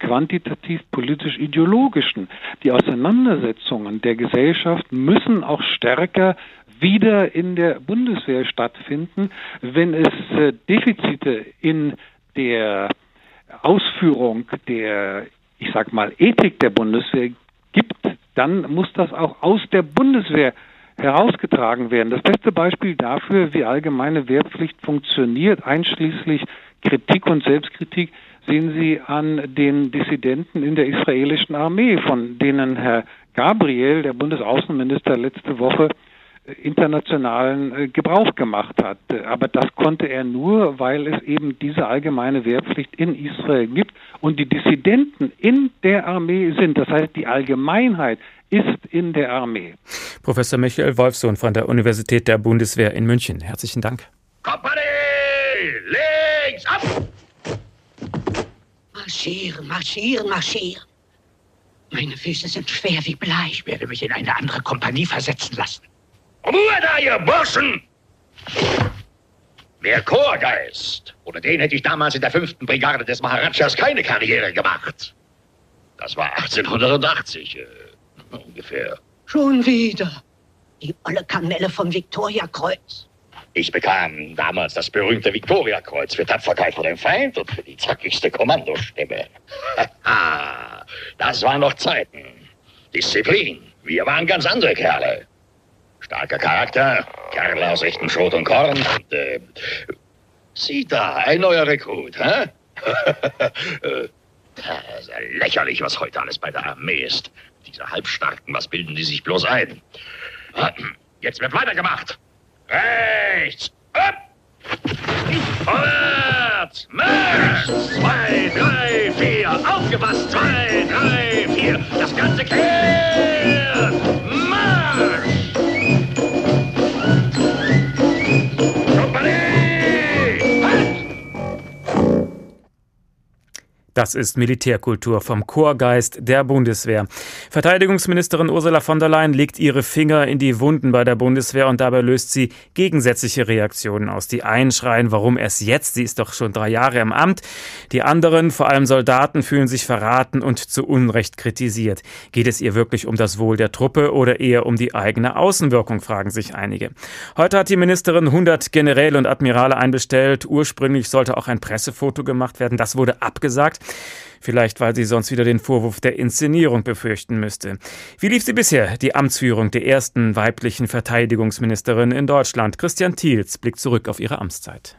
quantitativ-politisch-ideologischen. Die Auseinandersetzungen der Gesellschaft müssen auch stärker wieder in der Bundeswehr stattfinden. Wenn es äh, Defizite in der Ausführung der, ich sag mal, Ethik der Bundeswehr gibt, dann muss das auch aus der Bundeswehr herausgetragen werden. Das beste Beispiel dafür, wie allgemeine Wehrpflicht funktioniert, einschließlich Kritik und Selbstkritik, sehen Sie an den Dissidenten in der israelischen Armee, von denen Herr Gabriel, der Bundesaußenminister, letzte Woche internationalen Gebrauch gemacht hat. Aber das konnte er nur, weil es eben diese allgemeine Wehrpflicht in Israel gibt und die Dissidenten in der Armee sind. Das heißt, die Allgemeinheit ist in der Armee. Professor Michael Wolfsohn von der Universität der Bundeswehr in München. Herzlichen Dank. Kompanie! Leg Links, ab! Marschieren, marschieren, marschieren. Meine Füße sind schwer wie Blei. Ich werde mich in eine andere Kompanie versetzen lassen. Ruhe da, ihr Burschen! Mehr Chorgeist. Ohne den hätte ich damals in der fünften Brigade des Maharajas keine Karriere gemacht. Das war achtzehnhundertachtzig, äh, ungefähr. Schon wieder. Die olle Kamelle vom Viktoriakreuz. Ich bekam damals das berühmte Viktoriakreuz für Tapferkeit vor dem Feind und für die zackigste Kommandostimme. Das waren noch Zeiten. Disziplin. Wir waren ganz andere Kerle. Starker Charakter, Kerle aus echtem Schrot und Korn. Und, äh, sieh da, ein neuer Rekrut, hä? Das ist ja lächerlich, was heute alles bei der Armee ist. Diese Halbstarken, was bilden die sich bloß ein? Jetzt wird weitergemacht. Rechts! Ab! Vorwärts! Marsch! Zwei, drei, vier! Aufgepasst! Zwei, drei, vier! Das Ganze kehrt! Marsch! Kompanie! Halt! Das ist Militärkultur vom Chorgeist der Bundeswehr. Verteidigungsministerin Ursula von der Leyen legt ihre Finger in die Wunden bei der Bundeswehr und dabei löst sie gegensätzliche Reaktionen aus. Die einen schreien, warum erst jetzt? Sie ist doch schon drei Jahre im Amt. Die anderen, vor allem Soldaten, fühlen sich verraten und zu Unrecht kritisiert. Geht es ihr wirklich um das Wohl der Truppe oder eher um die eigene Außenwirkung, fragen sich einige. Heute hat die Ministerin hundert Generäle und Admirale einbestellt. Ursprünglich sollte auch ein Pressefoto gemacht werden. Das wurde abgesagt. Vielleicht, weil sie sonst wieder den Vorwurf der Inszenierung befürchten müsste. Wie lief sie bisher, die Amtsführung der ersten weiblichen Verteidigungsministerin in Deutschland? Christian Thiels blickt zurück auf ihre Amtszeit.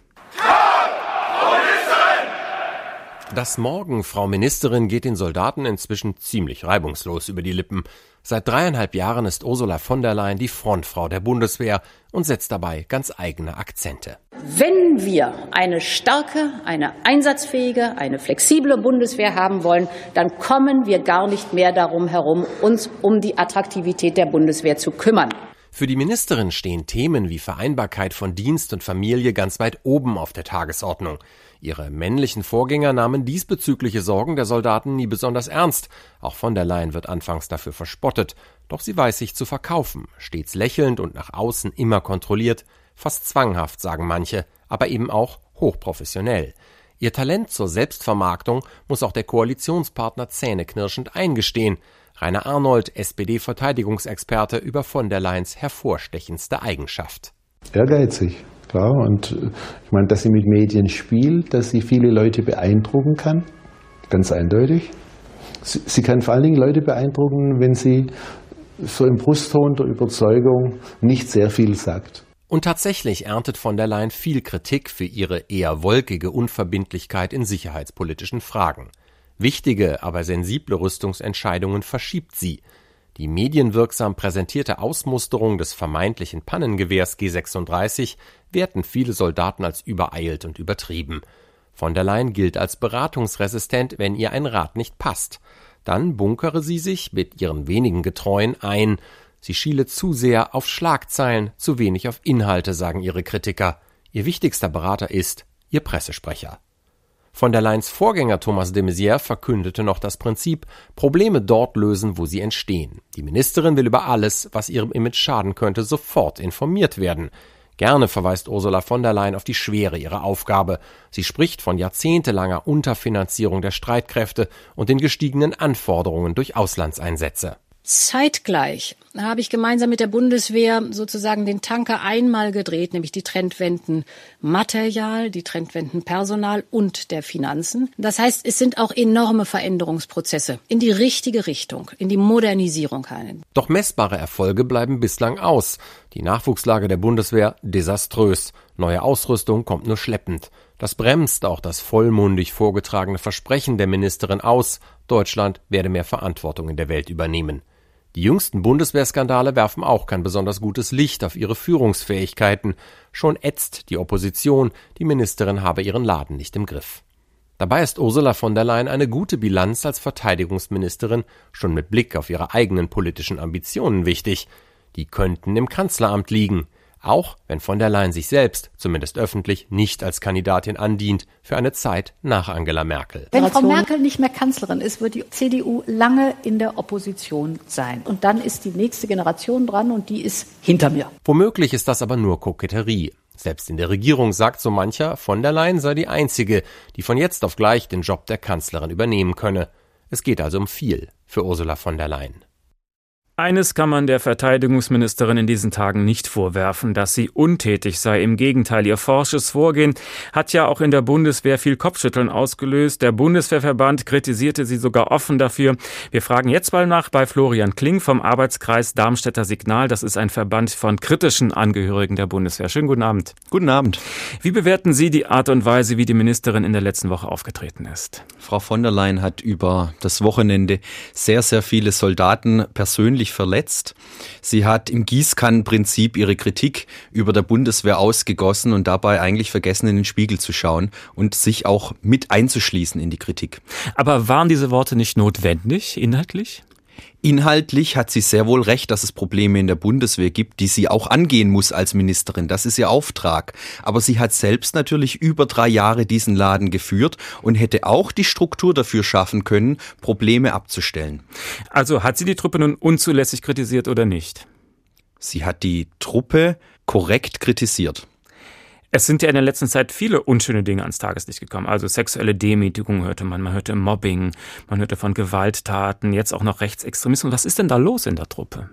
Das Morgen, Frau Ministerin, geht den Soldaten inzwischen ziemlich reibungslos über die Lippen. Seit dreieinhalb Jahren ist Ursula von der Leyen die Frontfrau der Bundeswehr und setzt dabei ganz eigene Akzente. Wenn wir eine starke, eine einsatzfähige, eine flexible Bundeswehr haben wollen, dann kommen wir gar nicht mehr darum herum, uns um die Attraktivität der Bundeswehr zu kümmern. Für die Ministerin stehen Themen wie Vereinbarkeit von Dienst und Familie ganz weit oben auf der Tagesordnung. Ihre männlichen Vorgänger nahmen diesbezügliche Sorgen der Soldaten nie besonders ernst. Auch von der Leyen wird anfangs dafür verspottet. Doch sie weiß sich zu verkaufen, stets lächelnd und nach außen immer kontrolliert. Fast zwanghaft, sagen manche, aber eben auch hochprofessionell. Ihr Talent zur Selbstvermarktung muss auch der Koalitionspartner zähneknirschend eingestehen. Rainer Arnold, S P D-Verteidigungsexperte, über von der Leyens hervorstechendste Eigenschaft. Ehrgeizig, klar. Und ich meine, dass sie mit Medien spielt, dass sie viele Leute beeindrucken kann, ganz eindeutig. Sie, sie kann vor allen Dingen Leute beeindrucken, wenn sie so im Brustton der Überzeugung nicht sehr viel sagt. Und tatsächlich erntet von der Leyen viel Kritik für ihre eher wolkige Unverbindlichkeit in sicherheitspolitischen Fragen. Wichtige, aber sensible Rüstungsentscheidungen verschiebt sie. Die medienwirksam präsentierte Ausmusterung des vermeintlichen Pannengewehrs G sechsunddreißig werten viele Soldaten als übereilt und übertrieben. Von der Leyen gilt als beratungsresistent, wenn ihr ein Rat nicht passt. Dann bunkere sie sich mit ihren wenigen Getreuen ein. Sie schiele zu sehr auf Schlagzeilen, zu wenig auf Inhalte, sagen ihre Kritiker. Ihr wichtigster Berater ist ihr Pressesprecher. Von der Leyens Vorgänger Thomas de Maizière verkündete noch das Prinzip, Probleme dort lösen, wo sie entstehen. Die Ministerin will über alles, was ihrem Image schaden könnte, sofort informiert werden. Gerne verweist Ursula von der Leyen auf die Schwere ihrer Aufgabe. Sie spricht von jahrzehntelanger Unterfinanzierung der Streitkräfte und den gestiegenen Anforderungen durch Auslandseinsätze. Zeitgleich habe ich gemeinsam mit der Bundeswehr sozusagen den Tanker einmal gedreht, nämlich die Trendwenden Material, die Trendwenden Personal und der Finanzen. Das heißt, es sind auch enorme Veränderungsprozesse in die richtige Richtung, in die Modernisierung hinein. Doch messbare Erfolge bleiben bislang aus. Die Nachwuchslage der Bundeswehr desaströs. Neue Ausrüstung kommt nur schleppend. Das bremst auch das vollmundig vorgetragene Versprechen der Ministerin aus, Deutschland werde mehr Verantwortung in der Welt übernehmen. Die jüngsten Bundeswehrskandale werfen auch kein besonders gutes Licht auf ihre Führungsfähigkeiten. Schon ätzt die Opposition, die Ministerin habe ihren Laden nicht im Griff. Dabei ist Ursula von der Leyen eine gute Bilanz als Verteidigungsministerin schon mit Blick auf ihre eigenen politischen Ambitionen wichtig. Die könnten im Kanzleramt liegen. Auch wenn von der Leyen sich selbst, zumindest öffentlich, nicht als Kandidatin andient für eine Zeit nach Angela Merkel. Wenn Frau Merkel nicht mehr Kanzlerin ist, wird die C D U lange in der Opposition sein. Und dann ist die nächste Generation dran und die ist hinter mir. Womöglich ist das aber nur Koketterie. Selbst in der Regierung sagt so mancher, von der Leyen sei die einzige, die von jetzt auf gleich den Job der Kanzlerin übernehmen könne. Es geht also um viel für Ursula von der Leyen. Eines kann man der Verteidigungsministerin in diesen Tagen nicht vorwerfen, dass sie untätig sei. Im Gegenteil, ihr forsches Vorgehen hat ja auch in der Bundeswehr viel Kopfschütteln ausgelöst. Der Bundeswehrverband kritisierte sie sogar offen dafür. Wir fragen jetzt mal nach bei Florian Kling vom Arbeitskreis Darmstädter Signal. Das ist ein Verband von kritischen Angehörigen der Bundeswehr. Schönen guten Abend. Guten Abend. Wie bewerten Sie die Art und Weise, wie die Ministerin in der letzten Woche aufgetreten ist? Frau von der Leyen hat über das Wochenende sehr, sehr viele Soldaten persönlich verletzt. Sie hat im Gießkannenprinzip ihre Kritik über der Bundeswehr ausgegossen und dabei eigentlich vergessen, in den Spiegel zu schauen und sich auch mit einzuschließen in die Kritik. Aber waren diese Worte nicht notwendig, inhaltlich? Inhaltlich hat sie sehr wohl recht, dass es Probleme in der Bundeswehr gibt, die sie auch angehen muss als Ministerin. Das ist ihr Auftrag. Aber sie hat selbst natürlich über drei Jahre diesen Laden geführt und hätte auch die Struktur dafür schaffen können, Probleme abzustellen. Also hat sie die Truppe nun unzulässig kritisiert oder nicht? Sie hat die Truppe korrekt kritisiert. Es sind ja in der letzten Zeit viele unschöne Dinge ans Tageslicht gekommen. Also sexuelle Demütigung hörte man, man hörte Mobbing, man hörte von Gewalttaten, jetzt auch noch Rechtsextremismus. Was ist denn da los in der Truppe?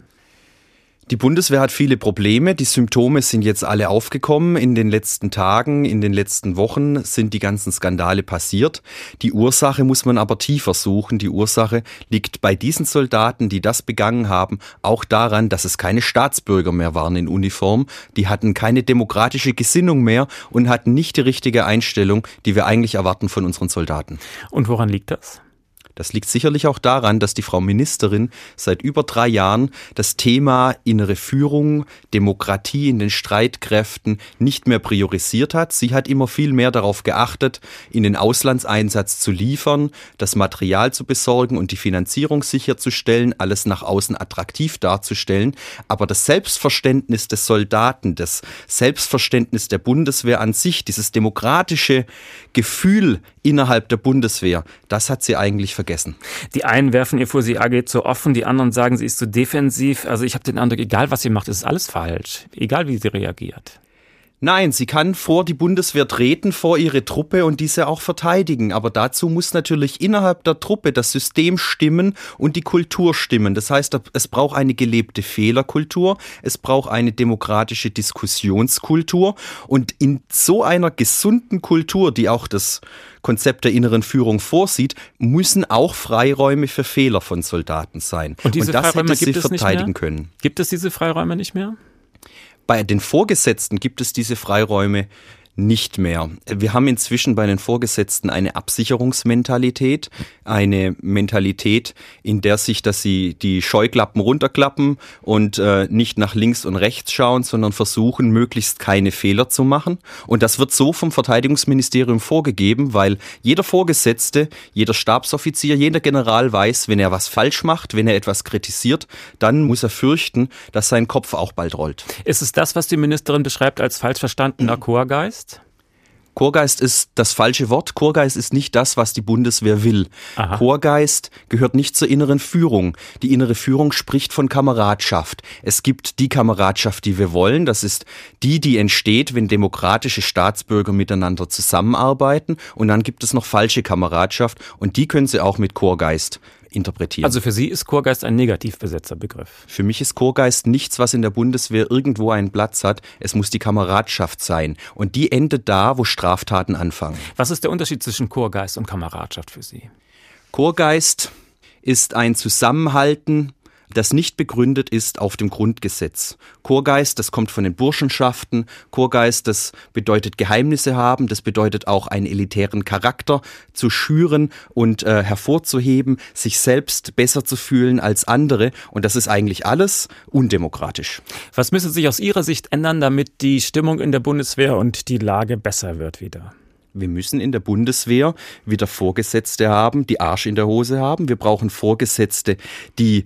Die Bundeswehr hat viele Probleme. Die Symptome sind jetzt alle aufgekommen. In den letzten Tagen, in den letzten Wochen sind die ganzen Skandale passiert. Die Ursache muss man aber tiefer suchen. Die Ursache liegt bei diesen Soldaten, die das begangen haben, auch daran, dass es keine Staatsbürger mehr waren in Uniform. Die hatten keine demokratische Gesinnung mehr und hatten nicht die richtige Einstellung, die wir eigentlich erwarten von unseren Soldaten. Und woran liegt das? Das liegt sicherlich auch daran, dass die Frau Ministerin seit über drei Jahren das Thema innere Führung, Demokratie in den Streitkräften nicht mehr priorisiert hat. Sie hat immer viel mehr darauf geachtet, in den Auslandseinsatz zu liefern, das Material zu besorgen und die Finanzierung sicherzustellen, alles nach außen attraktiv darzustellen. Aber das Selbstverständnis des Soldaten, das Selbstverständnis der Bundeswehr an sich, dieses demokratische Gefühl innerhalb der Bundeswehr, das hat sie eigentlich vergessen. Die einen werfen ihr vor, sie agiert zu offen, die anderen sagen, sie ist zu defensiv. Also ich habe den Eindruck, egal was sie macht, ist alles falsch. Egal wie sie reagiert. Nein, sie kann vor die Bundeswehr treten, vor ihre Truppe und diese auch verteidigen. Aber dazu muss natürlich innerhalb der Truppe das System stimmen und die Kultur stimmen. Das heißt, es braucht eine gelebte Fehlerkultur, es braucht eine demokratische Diskussionskultur. Und in so einer gesunden Kultur, die auch das Konzept der inneren Führung vorsieht, müssen auch Freiräume für Fehler von Soldaten sein. Und diese und das Freiräume hätte sie gibt es verteidigen nicht mehr? können. Gibt es diese Freiräume nicht mehr? Bei den Vorgesetzten gibt es diese Freiräume nicht mehr. Wir haben inzwischen bei den Vorgesetzten eine Absicherungsmentalität, eine Mentalität, in der sich, dass sie die Scheuklappen runterklappen und äh, nicht nach links und rechts schauen, sondern versuchen, möglichst keine Fehler zu machen. Und das wird so vom Verteidigungsministerium vorgegeben, weil jeder Vorgesetzte, jeder Stabsoffizier, jeder General weiß, wenn er was falsch macht, wenn er etwas kritisiert, dann muss er fürchten, dass sein Kopf auch bald rollt. Ist es das, was die Ministerin beschreibt als falsch verstandener Chorgeist? Chorgeist ist das falsche Wort. Chorgeist ist nicht das, was die Bundeswehr will. Aha. Chorgeist gehört nicht zur inneren Führung. Die innere Führung spricht von Kameradschaft. Es gibt die Kameradschaft, die wir wollen. Das ist die, die entsteht, wenn demokratische Staatsbürger miteinander zusammenarbeiten. Und dann gibt es noch falsche Kameradschaft. Und die können Sie auch mit Chorgeist interpretieren. Also für Sie ist Chorgeist ein negativ besetzter Begriff? Für mich ist Chorgeist nichts, was in der Bundeswehr irgendwo einen Platz hat. Es muss die Kameradschaft sein. Und die endet da, wo Straftaten anfangen. Was ist der Unterschied zwischen Chorgeist und Kameradschaft für Sie? Chorgeist ist ein Zusammenhalten, das nicht begründet ist auf dem Grundgesetz. Chorgeist, das kommt von den Burschenschaften. Chorgeist, das bedeutet Geheimnisse haben, das bedeutet auch einen elitären Charakter zu schüren und äh, hervorzuheben, sich selbst besser zu fühlen als andere. Und das ist eigentlich alles undemokratisch. Was müsste sich aus Ihrer Sicht ändern, damit die Stimmung in der Bundeswehr und die Lage besser wird wieder? Wir müssen in der Bundeswehr wieder Vorgesetzte haben, die Arsch in der Hose haben. Wir brauchen Vorgesetzte, die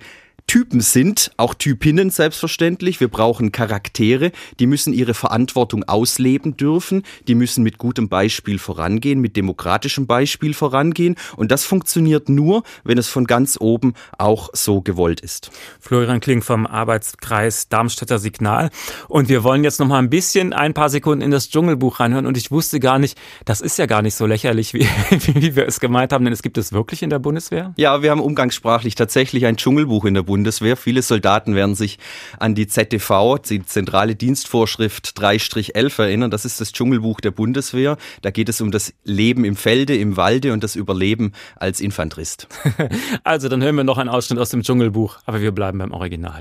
Typen sind, auch Typinnen selbstverständlich. Wir brauchen Charaktere, die müssen ihre Verantwortung ausleben dürfen, die müssen mit gutem Beispiel vorangehen, mit demokratischem Beispiel vorangehen. Und das funktioniert nur, wenn es von ganz oben auch so gewollt ist. Florian Kling vom Arbeitskreis Darmstädter Signal. Und wir wollen jetzt noch mal ein bisschen, ein paar Sekunden in das Dschungelbuch reinhören. Und ich wusste gar nicht, das ist ja gar nicht so lächerlich, wie, wie wir es gemeint haben, denn es gibt es wirklich in der Bundeswehr? Ja, wir haben umgangssprachlich tatsächlich ein Dschungelbuch in der Bundeswehr. Viele Soldaten werden sich an die Z D V, die Zentrale Dienstvorschrift drei elf erinnern. Das ist das Dschungelbuch der Bundeswehr. Da geht es um das Leben im Felde, im Walde und das Überleben als Infanterist. Also, dann hören wir noch einen Ausschnitt aus dem Dschungelbuch, aber wir bleiben beim Original.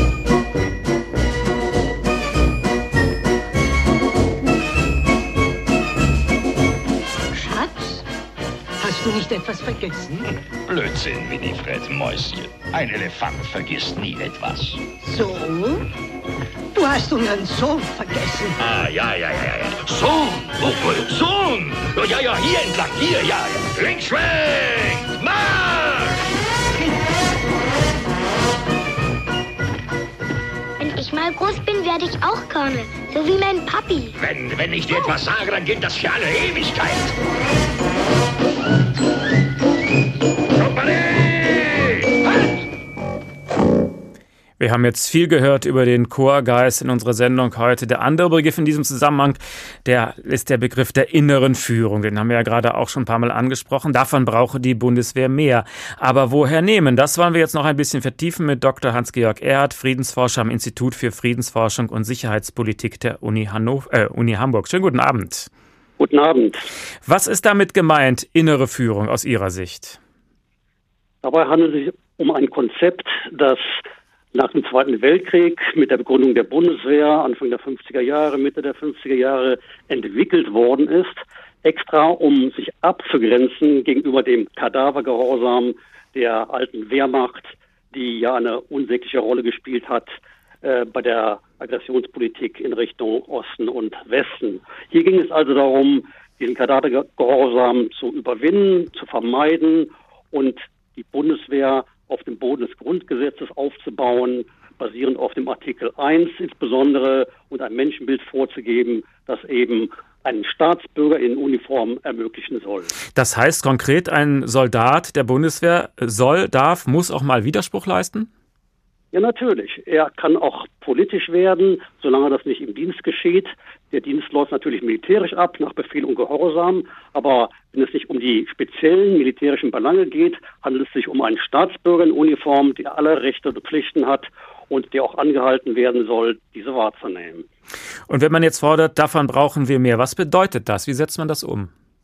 Hast du nicht etwas vergessen? Blödsinn, Winifred, Mäuschen. Ein Elefant vergisst nie etwas. So? Du hast unseren Sohn vergessen. Ah, ja, ja, ja, ja. Sohn! Oh, Sohn! Oh, ja, ja, hier entlang, hier, ja, ja. Links, schwenkt! Marsch! Wenn ich mal groß bin, werde ich auch Colonel. So wie mein Papi. Wenn, wenn ich dir oh. etwas sage, dann gilt das für alle Ewigkeit. Wir haben jetzt viel gehört über den Chorgeist in unserer Sendung heute. Der andere Begriff in diesem Zusammenhang, der ist der Begriff der inneren Führung. Den haben wir ja gerade auch schon ein paar Mal angesprochen. Davon brauche die Bundeswehr mehr. Aber woher nehmen? Das wollen wir jetzt noch ein bisschen vertiefen mit Doktor Hans-Georg Erhardt, Friedensforscher am Institut für Friedensforschung und Sicherheitspolitik der Uni, Hannover, äh, Uni Hamburg. Schönen guten Abend. Guten Abend. Was ist damit gemeint, innere Führung aus Ihrer Sicht? Dabei handelt es sich um ein Konzept, das nach dem Zweiten Weltkrieg mit der Begründung der Bundeswehr Anfang der fünfziger Jahre, Mitte der fünfziger Jahre entwickelt worden ist, extra um sich abzugrenzen gegenüber dem Kadavergehorsam der alten Wehrmacht, die ja eine unsägliche Rolle gespielt hat äh, bei der Aggressionspolitik in Richtung Osten und Westen. Hier ging es also darum, diesen Kadavergehorsam zu überwinden, zu vermeiden und die Bundeswehr auf dem Boden des Grundgesetzes aufzubauen, basierend auf dem Artikel eins insbesondere, und ein Menschenbild vorzugeben, das eben einen Staatsbürger in Uniform ermöglichen soll. Das heißt konkret, ein Soldat der Bundeswehr soll, darf, muss auch mal Widerspruch leisten? Ja, natürlich. Er kann auch politisch werden, solange das nicht im Dienst geschieht. Der Dienst läuft natürlich militärisch ab, nach Befehl und Gehorsam. Aber wenn es nicht um die speziellen militärischen Belange geht, handelt es sich um einen Staatsbürger in Uniform, der alle Rechte und Pflichten hat und der auch angehalten werden soll, diese wahrzunehmen. Und wenn man jetzt fordert, davon brauchen wir mehr, was bedeutet das? Wie setzt man das um?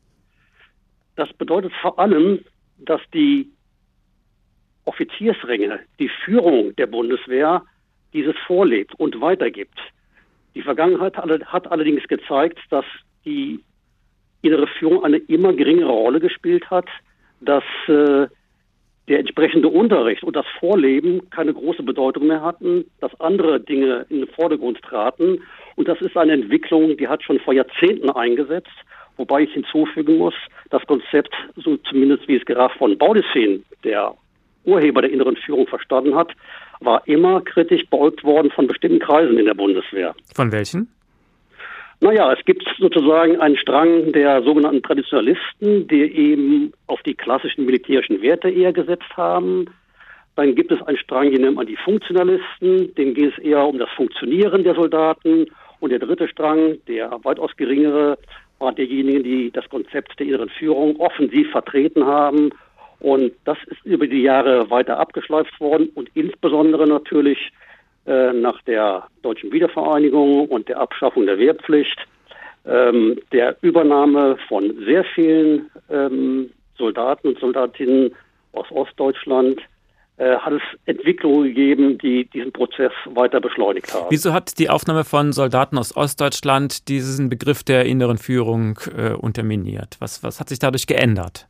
Das bedeutet vor allem, dass die Offiziersränge, die Führung der Bundeswehr dieses vorlebt und weitergibt. Die Vergangenheit hat allerdings gezeigt, dass die innere Führung eine immer geringere Rolle gespielt hat, dass äh, der entsprechende Unterricht und das Vorleben keine große Bedeutung mehr hatten, dass andere Dinge in den Vordergrund traten. Und das ist eine Entwicklung, die hat schon vor Jahrzehnten eingesetzt, wobei ich hinzufügen muss, das Konzept, so zumindest wie es Graf von Baudissin, der Urheber der inneren Führung, verstanden hat, war immer kritisch beäugt worden von bestimmten Kreisen in der Bundeswehr. Von welchen? Naja, es gibt sozusagen einen Strang der sogenannten Traditionalisten, die eben auf die klassischen militärischen Werte eher gesetzt haben. Dann gibt es einen Strang, den nennt man die Funktionalisten, denen geht es eher um das Funktionieren der Soldaten. Und der dritte Strang, der weitaus geringere, war derjenigen, die das Konzept der inneren Führung offensiv vertreten haben. Und das ist über die Jahre weiter abgeschleift worden und insbesondere natürlich äh, nach der deutschen Wiedervereinigung und der Abschaffung der Wehrpflicht, ähm, der Übernahme von sehr vielen ähm, Soldaten und Soldatinnen aus Ostdeutschland, äh, hat es Entwicklungen gegeben, die diesen Prozess weiter beschleunigt haben. Wieso hat die Aufnahme von Soldaten aus Ostdeutschland diesen Begriff der inneren Führung äh, unterminiert? Was, was hat sich dadurch geändert?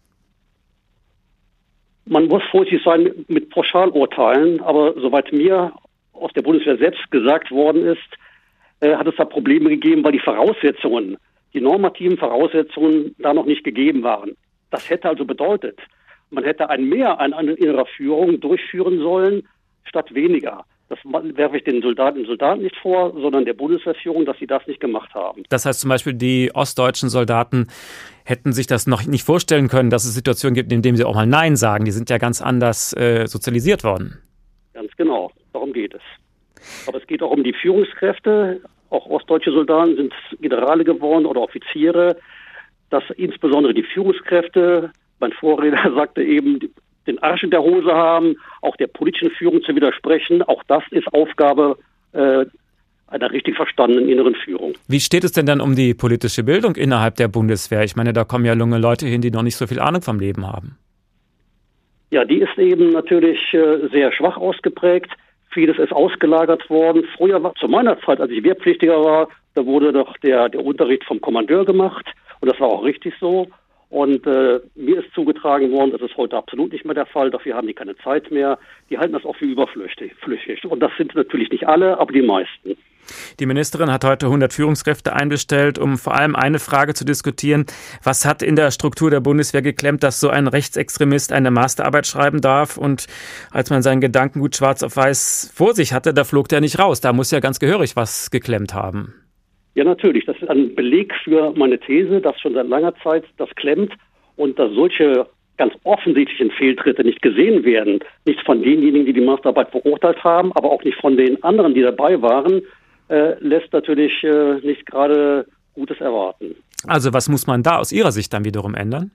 Man muss vorsichtig sein mit Pauschalurteilen, aber soweit mir aus der Bundeswehr selbst gesagt worden ist, äh, hat es da Probleme gegeben, weil die Voraussetzungen, die normativen Voraussetzungen da noch nicht gegeben waren. Das hätte also bedeutet, man hätte ein Mehr an, an innerer Führung durchführen sollen statt weniger. Das werfe ich den Soldaten und Soldaten nicht vor, sondern der Bundeswehrführung, dass sie das nicht gemacht haben. Das heißt zum Beispiel, die ostdeutschen Soldaten hätten sich das noch nicht vorstellen können, dass es Situationen gibt, in denen sie auch mal Nein sagen. Die sind ja ganz anders äh, sozialisiert worden. Ganz genau, darum geht es. Aber es geht auch um die Führungskräfte. Auch ostdeutsche Soldaten sind Generale geworden oder Offiziere. Dass insbesondere die Führungskräfte, mein Vorredner sagte eben, den Arsch in der Hose haben, auch der politischen Führung zu widersprechen. Auch das ist Aufgabe äh, einer richtig verstandenen inneren Führung. Wie steht es denn dann um die politische Bildung innerhalb der Bundeswehr? Ich meine, da kommen ja junge Leute hin, die noch nicht so viel Ahnung vom Leben haben. Ja, die ist eben natürlich äh, sehr schwach ausgeprägt. Vieles ist ausgelagert worden. Früher, war, zu meiner Zeit, als ich Wehrpflichtiger war, da wurde doch der, der Unterricht vom Kommandeur gemacht. Und das war auch richtig so. Und äh, mir ist zugetragen worden, das ist heute absolut nicht mehr der Fall. Dafür haben die keine Zeit mehr. Die halten das auch für überflüssig. Und das sind natürlich nicht alle, aber die meisten. Die Ministerin hat heute hundert Führungskräfte einbestellt, um vor allem eine Frage zu diskutieren. Was hat in der Struktur der Bundeswehr geklemmt, dass so ein Rechtsextremist eine Masterarbeit schreiben darf? Und als man seinen Gedankengut schwarz auf weiß vor sich hatte, da flog der nicht raus. Da muss ja ganz gehörig was geklemmt haben. Ja, natürlich. Das ist ein Beleg für meine These, dass schon seit langer Zeit das klemmt und dass solche ganz offensichtlichen Fehltritte nicht gesehen werden. Nicht von denjenigen, die die Masterarbeit beurteilt haben, aber auch nicht von den anderen, die dabei waren, äh, lässt natürlich äh, nicht gerade Gutes erwarten. Also was muss man da aus Ihrer Sicht dann wiederum ändern?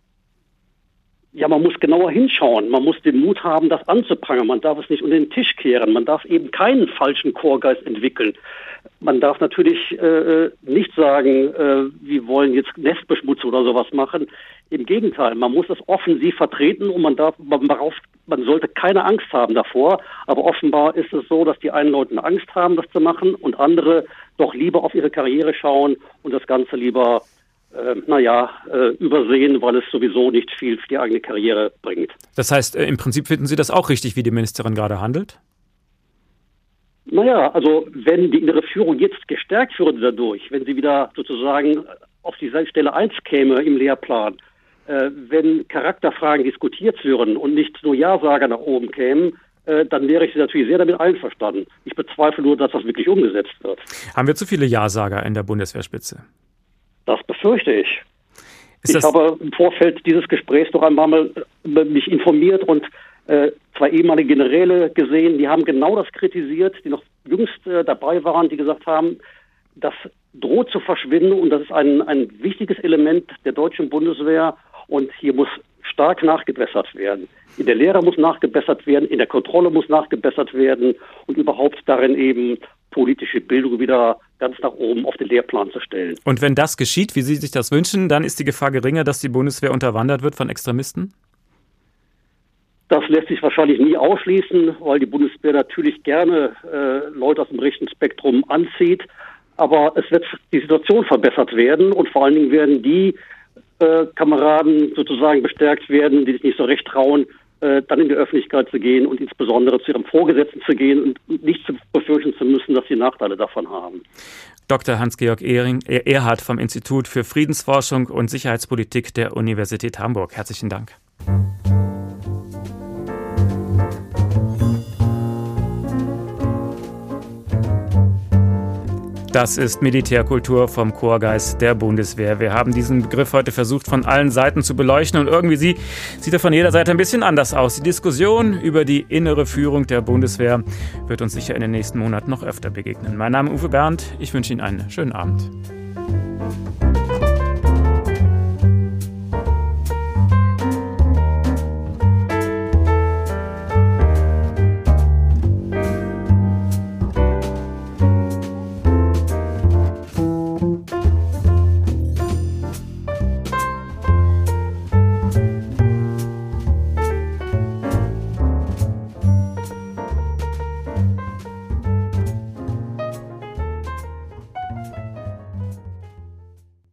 Ja, man muss genauer hinschauen. Man muss den Mut haben, das anzuprangern. Man darf es nicht unter den Tisch kehren. Man darf eben keinen falschen Chorgeist entwickeln. Man darf natürlich äh, nicht sagen, äh, wir wollen jetzt Nestbeschmutzung oder sowas machen. Im Gegenteil, man muss es offensiv vertreten und man darf, man, darauf, man sollte keine Angst haben davor. Aber offenbar ist es so, dass die einen Leute Angst haben, das zu machen und andere doch lieber auf ihre Karriere schauen und das Ganze lieber Äh, naja, äh, übersehen, weil es sowieso nicht viel für die eigene Karriere bringt. Das heißt, äh, im Prinzip finden Sie das auch richtig, wie die Ministerin gerade handelt? Naja, also wenn die innere Führung jetzt gestärkt würde dadurch, wenn sie wieder sozusagen auf die Stelle eins käme im Lehrplan, äh, wenn Charakterfragen diskutiert würden und nicht nur Ja-Sager nach oben kämen, äh, dann wäre ich natürlich sehr damit einverstanden. Ich bezweifle nur, dass das wirklich umgesetzt wird. Haben wir zu viele Ja-Sager in der Bundeswehrspitze? Das befürchte ich. Ist ich habe im Vorfeld dieses Gesprächs noch einmal mal mich informiert und äh, zwei ehemalige Generäle gesehen, die haben genau das kritisiert, die noch jüngst äh, dabei waren, die gesagt haben, das droht zu verschwinden und das ist ein, ein wichtiges Element der deutschen Bundeswehr und hier muss stark nachgebessert werden. In der Lehre muss nachgebessert werden, in der Kontrolle muss nachgebessert werden und überhaupt darin eben politische Bildung wieder ganz nach oben auf den Lehrplan zu stellen. Und wenn das geschieht, wie Sie sich das wünschen, dann ist die Gefahr geringer, dass die Bundeswehr unterwandert wird von Extremisten? Das lässt sich wahrscheinlich nie ausschließen, weil die Bundeswehr natürlich gerne äh, Leute aus dem rechten Spektrum anzieht. Aber es wird die Situation verbessert werden und vor allen Dingen werden die äh, Kameraden sozusagen bestärkt werden, die sich nicht so recht trauen, äh, dann in die Öffentlichkeit zu gehen und insbesondere zu ihrem Vorgesetzten zu gehen und nicht zu befürchten zu müssen, dass sie Nachteile davon haben. Doktor Hans-Georg Erhardt vom Institut für Friedensforschung und Sicherheitspolitik der Universität Hamburg. Herzlichen Dank. Das ist Militärkultur vom Chorgeist der Bundeswehr. Wir haben diesen Begriff heute versucht, von allen Seiten zu beleuchten und irgendwie sie, sieht er von jeder Seite ein bisschen anders aus. Die Diskussion über die innere Führung der Bundeswehr wird uns sicher in den nächsten Monaten noch öfter begegnen. Mein Name ist Uwe Berndt. Ich wünsche Ihnen einen schönen Abend.